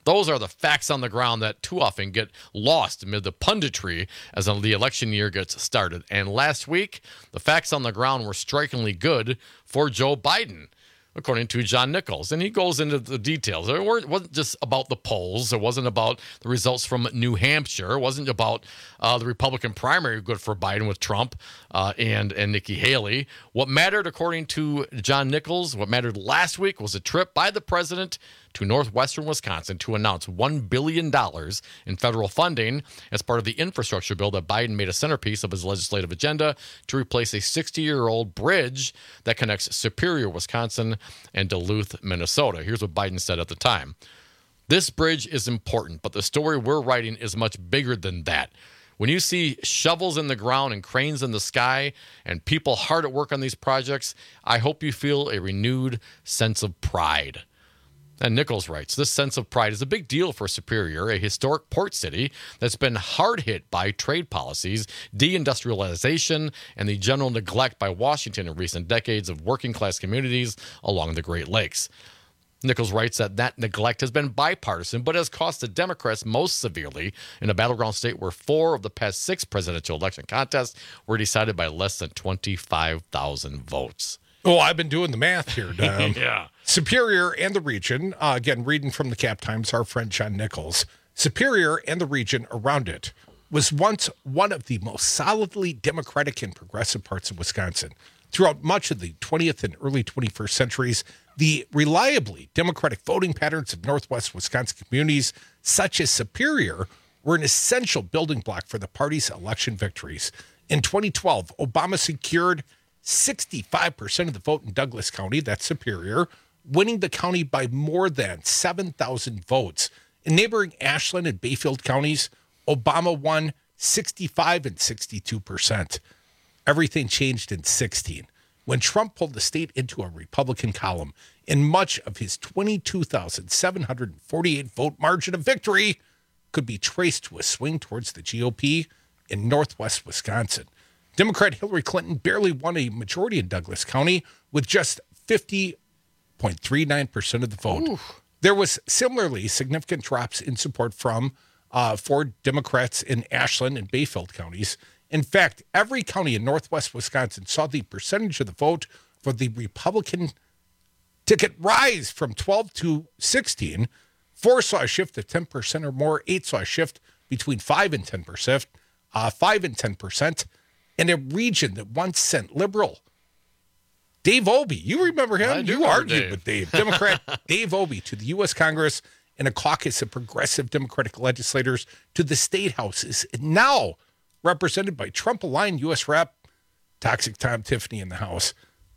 Those are the facts on the ground that too often get lost amid the punditry as the election year gets started. And last week, the facts on the ground were strikingly good for Joe Biden, according to John Nichols. And he goes into the details. It wasn't just about the polls. It wasn't about the results from New Hampshire. It wasn't about uh, the Republican primary good for Biden with Trump uh, and, and Nikki Haley. What mattered, according to John Nichols, what mattered last week was a trip by the president to northwestern Wisconsin to announce one billion dollars in federal funding as part of the infrastructure bill that Biden made a centerpiece of his legislative agenda to replace a sixty-year-old bridge that connects Superior, Wisconsin, and Duluth, Minnesota. Here's what Biden said at the time. This bridge is important, but the story we're writing is much bigger than that. When you see shovels in the ground and cranes in the sky and people hard at work on these projects, I hope you feel a renewed sense of pride. And Nichols writes, this sense of pride is a big deal for Superior, a historic port city that's been hard hit by trade policies, deindustrialization, and the general neglect by Washington in recent decades of working class communities along the Great Lakes. Nichols writes that that neglect has been bipartisan, but has cost the Democrats most severely in a battleground state where four of the past six presidential election contests were decided by less than twenty-five thousand votes. Oh, I've been doing the math here, Dom. Yeah. Superior and the region, uh, again, reading from the Cap Times, our friend John Nichols, Superior and the region around it was once one of the most solidly Democratic and progressive parts of Wisconsin. Throughout much of the twentieth and early twenty-first centuries, the reliably Democratic voting patterns of Northwest Wisconsin communities, such as Superior, were an essential building block for the party's election victories. In twenty twelve, Obama secured sixty-five percent of the vote in Douglas County, that's Superior, winning the county by more than seven thousand votes. In neighboring Ashland and Bayfield counties, Obama won sixty-five and sixty-two percent. Everything changed in sixteen, when Trump pulled the state into a Republican column, and much of his twenty-two thousand seven hundred forty-eight vote margin of victory could be traced to a swing towards the G O P in Northwest Wisconsin. Democrat Hillary Clinton barely won a majority in Douglas County with just fifty point three nine percent of the vote. Ooh. There was similarly significant drops in support from uh, for Democrats in Ashland and Bayfield counties. In fact, every county in Northwest Wisconsin saw the percentage of the vote for the Republican ticket rise from twelve to sixteen. Four saw a shift of ten percent or more. Eight saw a shift between five and ten percent. Uh, five and ten percent. In a region that once sent liberal Dave Obey, you remember him? I do you remember argued Dave. with Dave. Democrat Dave Obey to the U S Congress and a caucus of progressive Democratic legislators to the state house is now represented by Trump-aligned U S Rep Toxic Tom Tiffany in the House.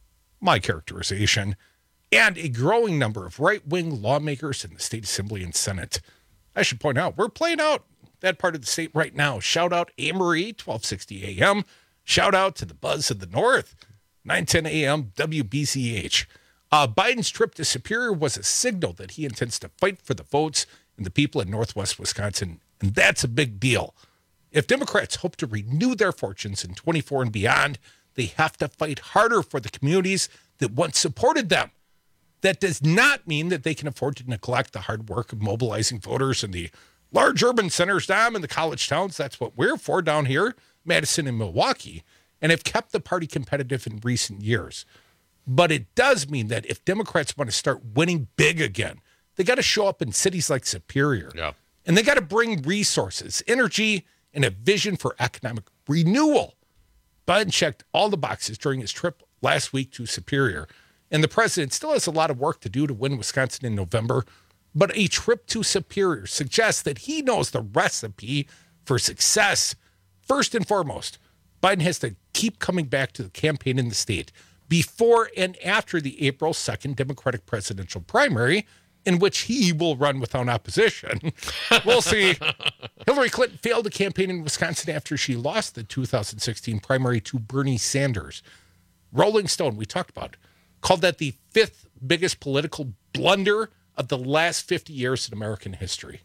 My characterization. And a growing number of right-wing lawmakers in the state assembly and Senate. I should point out, we're playing out that part of the state right now. Shout out Amory, twelve sixty A M. Shout out to the Buzz of the North, nine ten A M W B C H. Uh, Biden's trip to Superior was a signal that he intends to fight for the votes and the people in Northwest Wisconsin, and that's a big deal. If Democrats hope to renew their fortunes in twenty-four and beyond, they have to fight harder for the communities that once supported them. That does not mean that they can afford to neglect the hard work of mobilizing voters in the large urban centers down in the college towns. That's what we're for down here, Madison and Milwaukee, and have kept the party competitive in recent years. But it does mean that if Democrats want to start winning big again, they got to show up in cities like Superior. Yeah. And they got to bring resources, energy, and a vision for economic renewal. Biden checked all the boxes during his trip last week to Superior. And the president still has a lot of work to do to win Wisconsin in November. But a trip to Superior suggests that he knows the recipe for success. First and foremost, Biden has to keep coming back to the campaign in the state before and after the April second Democratic presidential primary, in which he will run without opposition. We'll see. Hillary Clinton failed to campaign in Wisconsin after she lost the two thousand sixteen primary to Bernie Sanders. Rolling Stone, we talked about, called that the fifth biggest political blunder of the last fifty years in American history.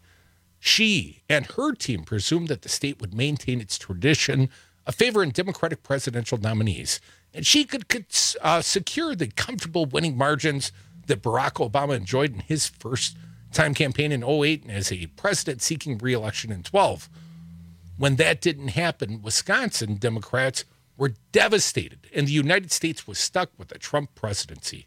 She and her team presumed that the state would maintain its tradition of favoring Democratic presidential nominees, and she could, could uh, secure the comfortable winning margins that Barack Obama enjoyed in his first time campaign in oh eight and as a president seeking re-election in twelve. When that didn't happen, Wisconsin Democrats were devastated, and the United States was stuck with a Trump presidency.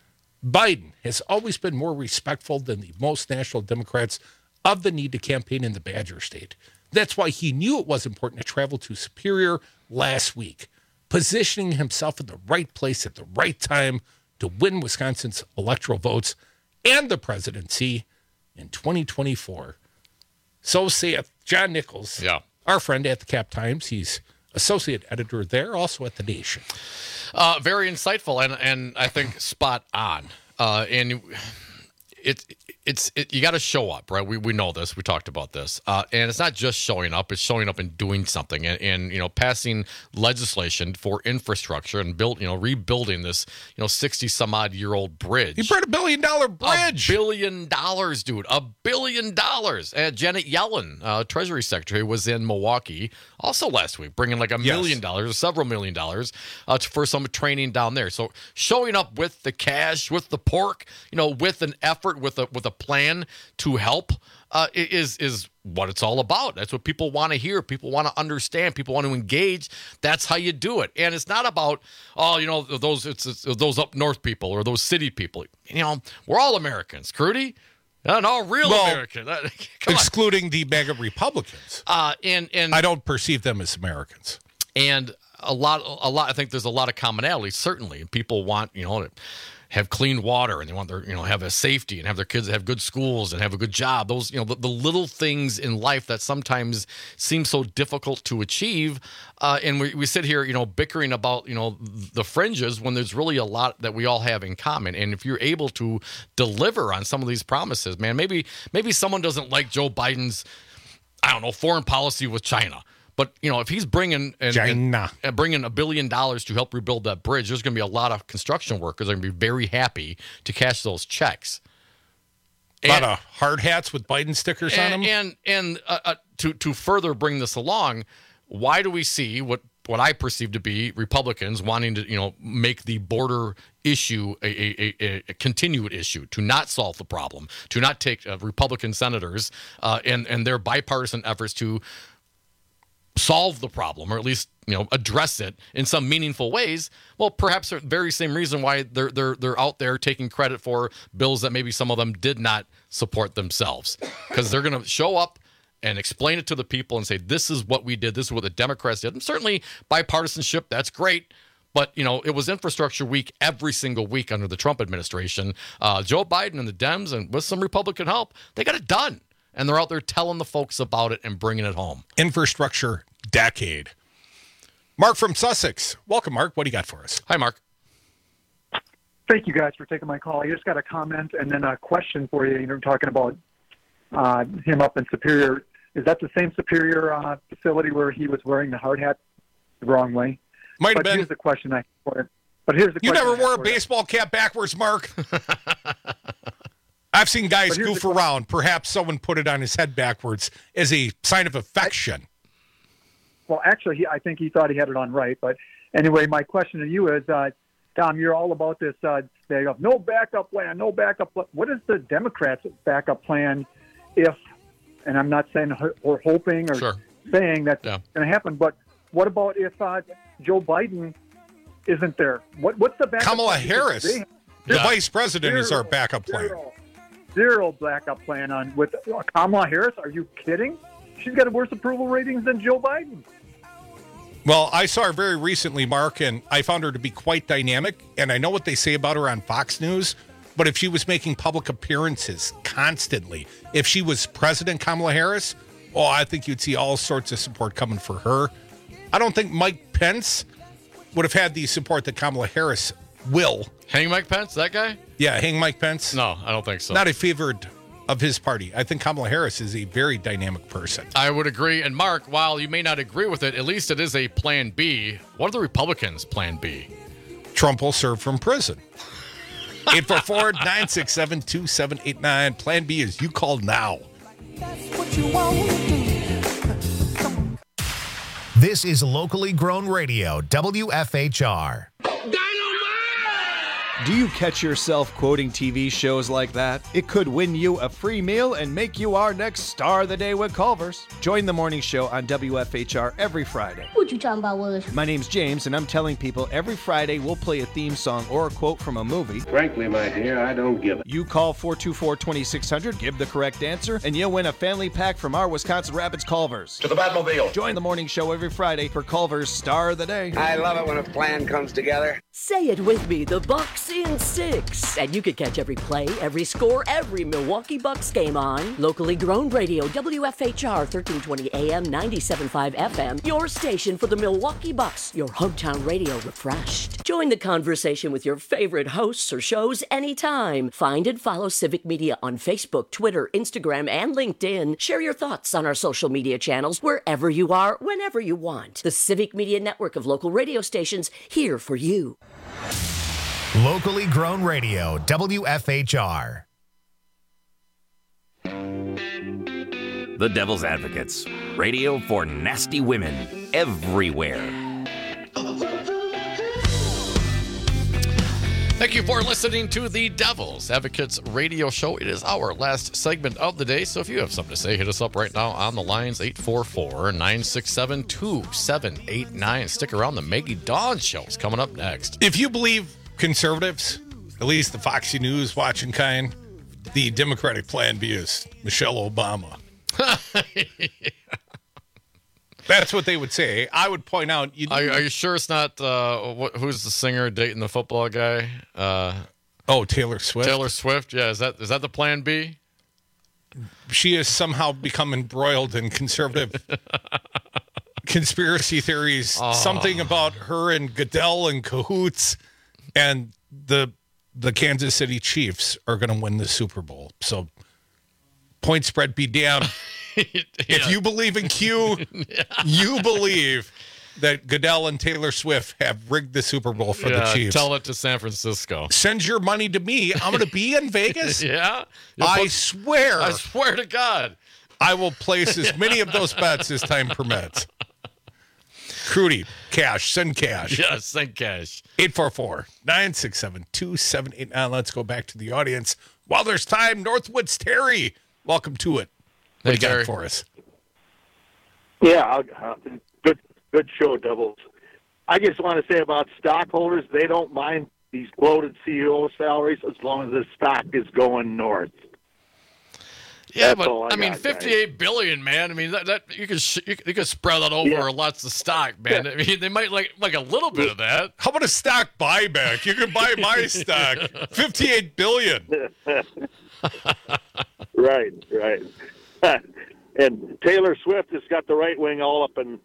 Biden has always been more respectful than the most national Democrats of the need to campaign in the Badger State. That's why he knew it was important to travel to Superior last week, positioning himself in the right place at the right time to win Wisconsin's electoral votes and the presidency in twenty twenty-four. So saith John Nichols, yeah. our friend at the Cap Times. He's associate editor there, also at The Nation. Uh, very insightful and, and I think spot on. Uh, and it, it's it, you got to show up, right? We we know this. We talked about this. Uh, and it's not just showing up. It's showing up and doing something and, and, you know, passing legislation for infrastructure and build, you know, rebuilding this, you know, sixty some odd year old bridge. He brought a billion dollar bridge. A billion dollars, dude. A billion dollars. And Janet Yellen, uh, Treasury Secretary, was in Milwaukee also last week, bringing like a Yes. million dollars, several million dollars uh, for some training down there. So showing up with the cash, with the pork, you know, with an effort, with a with a plan to help uh, is is what it's all about. That's what people want to hear. People want to understand. People want to engage. That's how you do it. And it's not about, oh, you know, those it's, it's those up north people or those city people. You know, we're all Americans, Crudy. Not all real Well, Americans. Excluding the MAGA Republicans. Uh, and and I don't perceive them as Americans. And a lot, a lot. I think there's a lot of commonality. Certainly, people want, you know, to have clean water, and they want their, you know, have a safety and have their kids have good schools and have a good job. Those, you know, the, the little things in life that sometimes seem so difficult to achieve. Uh, and we, we sit here, you know, bickering about, you know, the fringes when there's really a lot that we all have in common. And if you're able to deliver on some of these promises, man, maybe maybe someone doesn't like Joe Biden's, I don't know, foreign policy with China. But, you know, if he's bringing and, China. and bringing a billion dollars to help rebuild that bridge, there's going to be a lot of construction workers that are going to be very happy to cash those checks. A lot of hard hats with Biden stickers and, on them. And and uh, uh, to to further bring this along, why do we see what what I perceive to be Republicans wanting to, you know, make the border issue a, a, a, a continued issue, to not solve the problem, to not take uh, Republican senators uh, and and their bipartisan efforts to solve the problem, or at least, you know, address it in some meaningful ways? Well, perhaps the very same reason why they're they're they're out there taking credit for bills that maybe some of them did not support themselves, because they're going to show up and explain it to the people and say, this is what we did, this is what the Democrats did. And certainly bipartisanship, that's great. But, you know, it was infrastructure week every single week under the Trump administration. Uh, Joe Biden and the Dems, and with some Republican help, they got it done. And they're out there telling the folks about it and bringing it home. Infrastructure decade. Mark from Sussex. Welcome, Mark. What do you got for us? Hi, Mark. Thank you guys for taking my call. I just got a comment and then a question for you. You're talking about uh, him up in Superior. Is that the same Superior uh, facility where he was wearing the hard hat the wrong way? Might have but been. Here's the question I But here's the You question never I wore a for you. baseball cap backwards, Mark. I've seen guys But here's goof the- around. Perhaps someone put it on his head backwards as a sign of affection. Well, actually, he, I think he thought he had it on right. But anyway, my question to you is, uh, Tom, you're all about this. Uh, they go, no backup plan, no backup plan. What is the Democrats' backup plan if, and I'm not saying ho- or hoping or Sure. saying that's Yeah. going to happen, but what about if uh, Joe Biden isn't there? What, what's the backup Kamala plan? Harris, They- the Yeah. vice president, is our backup plan. Zero, zero backup plan on with uh, Kamala Harris. Are you kidding? She's got a worse approval ratings than Joe Biden. Well, I saw her very recently, Mark, and I found her to be quite dynamic. And I know what they say about her on Fox News, but if she was making public appearances constantly, if she was President Kamala Harris, oh, I think you'd see all sorts of support coming for her. I don't think Mike Pence would have had the support that Kamala Harris will. Hang Mike Pence, that guy? Yeah, hang Mike Pence. No, I don't think so. Not a favored of his party. I think Kamala Harris is a very dynamic person. I would agree. And Mark, while you may not agree with it, at least it is a plan B. What are the Republicans' plan B? Trump will serve from prison. eight four four, nine six seven, two seven eight nine. Plan B is you call now. This is locally grown radio, W F H R. Do you catch yourself quoting T V shows like that? It could win you a free meal and make you our next star of the day with Culver's. Join the morning show on W F H R every Friday. What you talking about, Willis? My name's James, and I'm telling people every Friday we'll play a theme song or a quote from a movie. Frankly, my dear, I don't give it. You call four two four, two six zero zero, give the correct answer, and you'll win a family pack from our Wisconsin Rapids Culver's. To the Batmobile. Join the morning show every Friday for Culver's Star of the Day. I love it when a plan comes together. Say it with me, the Bucks in six. And you can catch every play, every score, every Milwaukee Bucks game on locally grown radio, W F H R, thirteen twenty A M, ninety-seven point five F M, your station for the Milwaukee Bucks, your hometown radio refreshed. Join the conversation with your favorite hosts or shows anytime. Find and follow Civic Media on Facebook, Twitter, Instagram, and LinkedIn. Share your thoughts on our social media channels wherever you are, whenever you want. The Civic Media network of local radio stations here for you. Locally grown radio, W F H R. The Devil's Advocates. Radio for nasty women everywhere. Thank you for listening to the Devil's Advocates radio show. It is our last segment of the day, so if you have something to say, hit us up right now on the lines, eight four four, nine six seven, two seven eight nine. Stick around, the Maggie Dawn show is coming up next. If you believe conservatives, at least the Foxy News watching kind, the Democratic Plan B is Michelle Obama. That's what they would say. I would point out. You are, are you sure it's not, uh, what, who's the singer dating the football guy? Uh, oh, Taylor Swift. Taylor Swift, yeah. Is that is that the Plan B? She has somehow become embroiled in conservative conspiracy theories. Oh. Something about her and Goodell and cahoots, and the the Kansas City Chiefs are going to win the Super Bowl. So, point spread be damned. Yeah. If you believe in Q, yeah. you believe that Goodell and Taylor Swift have rigged the Super Bowl for yeah, the Chiefs. Tell it to San Francisco. Send your money to me. I'm going to be in Vegas. Yeah. I put, swear. I swear to God. I will place as many of those bets as time permits. Crudy, cash, send cash. Yes, send cash. eight four four, nine six seven, two seven eight nine. Let's go back to the audience. While there's time, Northwoods Terry, welcome to it. What Hey, do you Terry. got for us? Yeah, I'll, uh, good good show, Devils. I just want to say about stockholders, they don't mind these bloated C E O salaries as long as the stock is going north. Yeah, That's all but I I mean, got, fifty-eight billion, man. I mean, that, that you could sh- you, could- you could spread that over Yeah. lots of stock, man. I mean, they might like like a little bit of that. How about a stock buyback? You can buy my stock. fifty-eight billion dollars. Right, right. And Taylor Swift has got the right wing all up in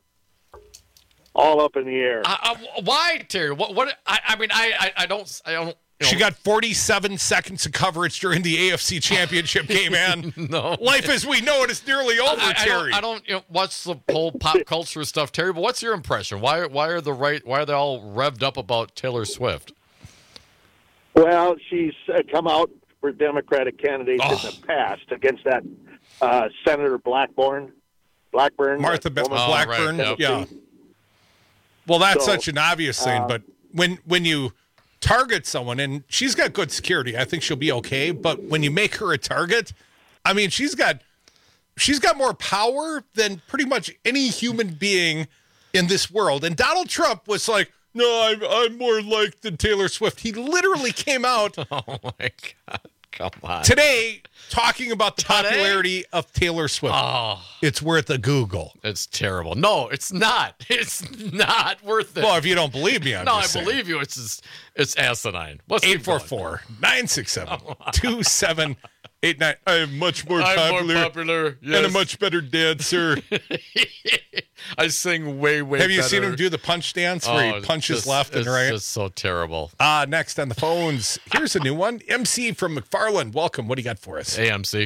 all up in the air. Uh, uh, why, Terry? What? What? I, I mean, I, I, I don't, I don't. You know, She got forty-seven seconds of coverage during the A F C Championship game, man. No. Life as we know it is nearly over, I, I Terry. don't, I don't you know, watch the whole pop culture stuff, Terry. But what's your impression? Why, why are the right? Why are they all revved up about Taylor Swift? Well, she's uh, come out for Democratic candidates Oh. in the past against that uh, Senator Blackburn. Blackburn. Martha that woman. Oh, Blackburn. right, yep. Yeah. Well, that's So, such an obvious thing, uh, but when when you target someone, and she's got good security, I think she'll be okay. But when you make her a target, I mean, she's got she's got more power than pretty much any human being in this world. And Donald Trump was like, "No, I'm I'm more like than Taylor Swift." He literally came out Oh my God! Come on. today talking about the Today? popularity of Taylor Swift. Oh, It's worth a Google. it's terrible. No, it's not. It's not worth it. Well, if you don't believe me, I'm no, I just saying. believe you. It's just, it's asinine. What's keep eight four going. four, nine six seven, two seven eight nine. I'm much more I'm popular, more popular. and a Yes. much better dancer. I sing way, way Have you better. seen him do the punch dance where Oh, he punches just- left and it's right? just so terrible. Uh, next on the phones, here's a new one. M C from McFarland. Welcome. What do you got for us? A M C.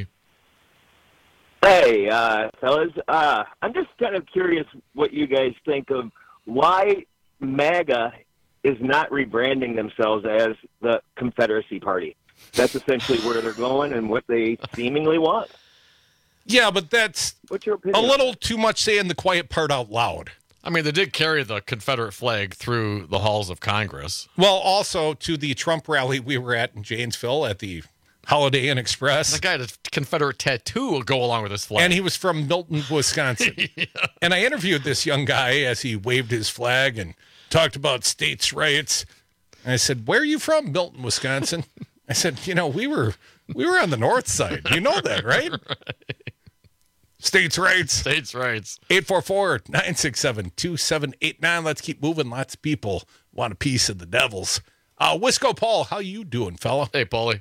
Hey, uh, fellas. Uh, I'm just kind of curious what you guys think of why MAGA is not rebranding themselves as the Confederacy Party. That's essentially where they're going and what they seemingly want. Yeah, but that's What's your a opinion? little too much saying the quiet part out loud. I mean, they did carry the Confederate flag through the halls of Congress. Well, also to the Trump rally we were at in Janesville at the Holiday Inn Express. The guy had a Confederate tattoo will go along with his flag. And he was from Milton, Wisconsin. yeah. And I interviewed this young guy as he waved his flag and talked about states' rights. And I said, "Where are you from?" "Milton, Wisconsin." I said, "You know, we were we were on the north side. You know that, right?" right. States' rights. States' rights. eight four four, nine six seven, two seven eight nine. Let's keep moving. Lots of people want a piece of the Devils. Uh, Wisco Paul, how you doing, fella? Hey, Paulie.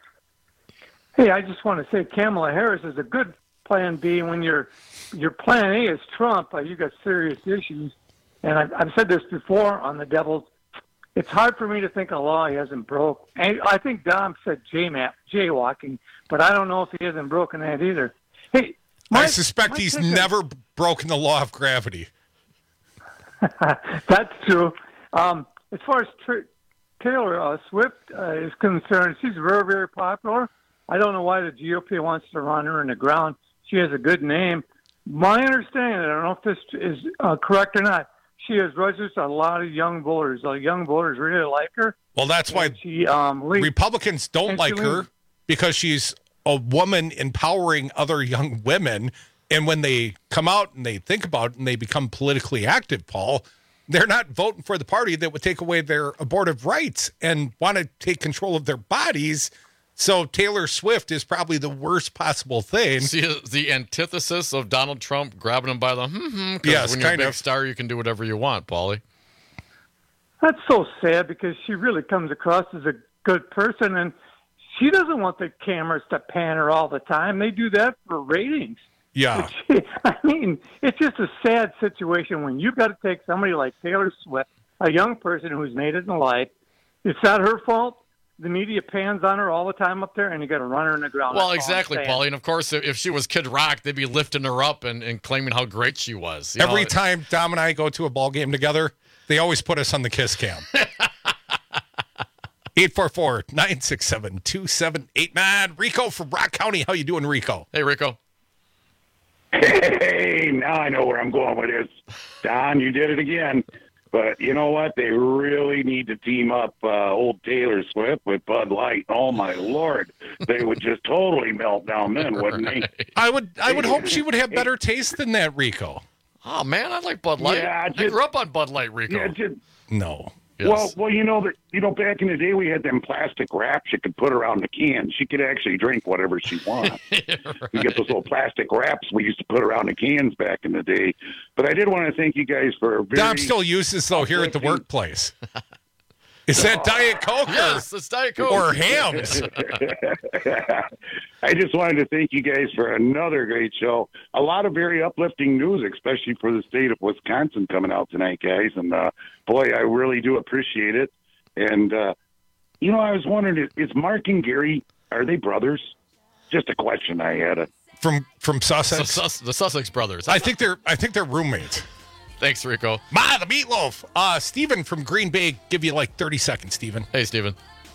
Hey, I just want to say Kamala Harris is a good plan B when your your plan A is Trump. Uh, you got serious issues, and I've, I've said this before on the Devils. It's hard for me to think a law he hasn't broke. And I think Dom said J-map, jaywalking, but I don't know if he hasn't broken that either. Hey, my, I suspect he's never of, broken the law of gravity. That's true. Um, as far as tr- Taylor uh, Swift uh, is concerned, she's very, very popular. I don't know why the G O P wants to run her in the ground. She has a good name. My understanding, I don't know if this is uh, correct or not, she has registered a lot of young voters. Uh, young voters really like her. Well, that's why she, um, Republicans don't like her leads. because she's a woman empowering other young women. And when they come out and they think about it and they become politically active, Paul, they're not voting for the party that would take away their abortive rights and want to take control of their bodies. So Taylor Swift is probably the worst possible thing. See, the antithesis of Donald Trump grabbing him by the hmm because yes, when you're a big of. star, you can do whatever you want, Paulie. That's so sad because she really comes across as a good person, and she doesn't want the cameras to pan her all the time. They do that for ratings. Yeah. She, I mean, it's just a sad situation when you've got to take somebody like Taylor Swift, a young person who's made it in life. It's not her fault. The media pans on her all the time up there, and you got to run her in the ground. Well, exactly, Paulie. And, of course, if she was Kid Rock, they'd be lifting her up and, and claiming how great she was. You Every know? time Dom and I go to a ball game together, they always put us on the kiss cam. eight four four, nine six seven, two seven eight nine. Rico from Rock County. How you doing, Rico? Hey, Rico. Hey, now I know where I'm going with this. Don, you did it again. But you know what? They really need to team up uh, old Taylor Swift with Bud Light. Oh, my Lord. They would just totally melt down then, wouldn't they? I would I would hope she would have better taste than that, Rico. Oh, man, I like Bud Light. Yeah, just, I grew up on Bud Light, Rico. Yeah, just, no. Yes. Well, well, you know that you know back in the day we had them plastic wraps you could put around the can. She could actually drink whatever she wants. Right. You get those little plastic wraps we used to put around the cans back in the day. But I did want to thank you guys for a very Dom still uses though here at the workplace. Is that Diet Coke? Yes, it's Diet Coke. Or Hams. I just wanted to thank you guys for another great show. A lot of very uplifting news, especially for the state of Wisconsin coming out tonight, guys. And, uh, boy, I really do appreciate it. And, uh, you know, I was wondering, is Mark and Gary, are they brothers? Just a question I had. A- from from Sussex? Sus- the Sussex brothers. I think they're I think they're roommates. Thanks, Rico. Ma, the meatloaf. Uh, Steven from Green Bay, give you like thirty seconds, Steven. Hey, Steven.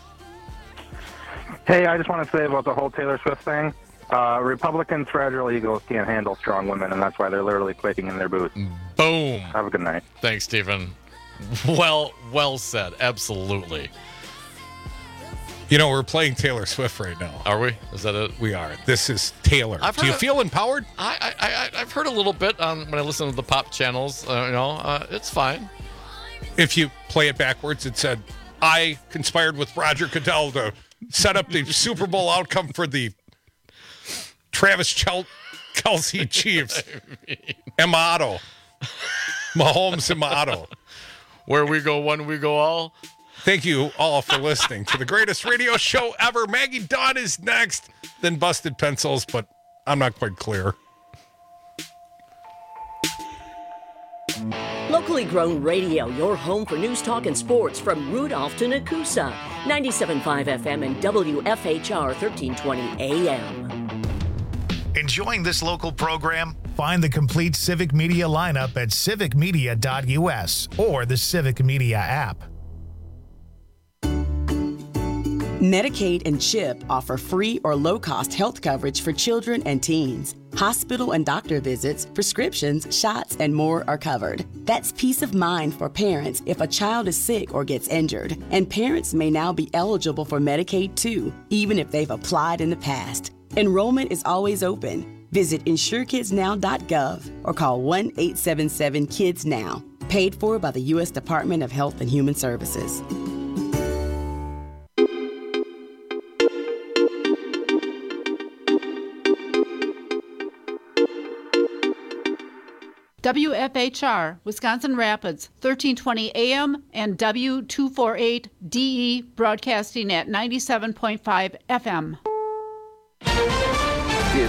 Hey, I just want to say about the whole Taylor Swift thing. Uh, Republicans' fragile egos can't handle strong women, and that's why they're literally quaking in their boots. Boom. Have a good night. Thanks, Steven. Well, well said. Absolutely. You know, we're playing Taylor Swift right now. Are we? Is that it? We are. This is Taylor. I've Do you heard, feel empowered? I, I, I, I've heard a little bit on when I listen to the pop channels. Uh, you know, uh, it's fine. If you play it backwards, it said, I conspired with Roger Goodell to set up the Super Bowl outcome for the Travis Chel- Kelsey Chiefs. And Mato. Mahomes and Mato. Where we go one, we go all. Thank you all for listening to the greatest radio show ever. Maggie Dawn is next, then Busted Pencils, but I'm not quite clear. Locally grown radio, your home for news, talk, and sports from Rudolph to Nakusa. ninety-seven point five F M and W F H R thirteen twenty A M. Enjoying this local program? Find the complete Civic Media lineup at civic media dot U S or the Civic Media app. Medicaid and CHIP offer free or low-cost health coverage for children and teens. Hospital and doctor visits, prescriptions, shots, and more are covered. That's peace of mind for parents if a child is sick or gets injured. And parents may now be eligible for Medicaid too, even if they've applied in the past. Enrollment is always open. Visit insure kids now dot gov or call one eight seven seven kids now. Paid for by the U S Department of Health and Human Services. W F H R, Wisconsin Rapids, thirteen twenty A M and W two forty-eight D E, broadcasting at ninety-seven point five F M.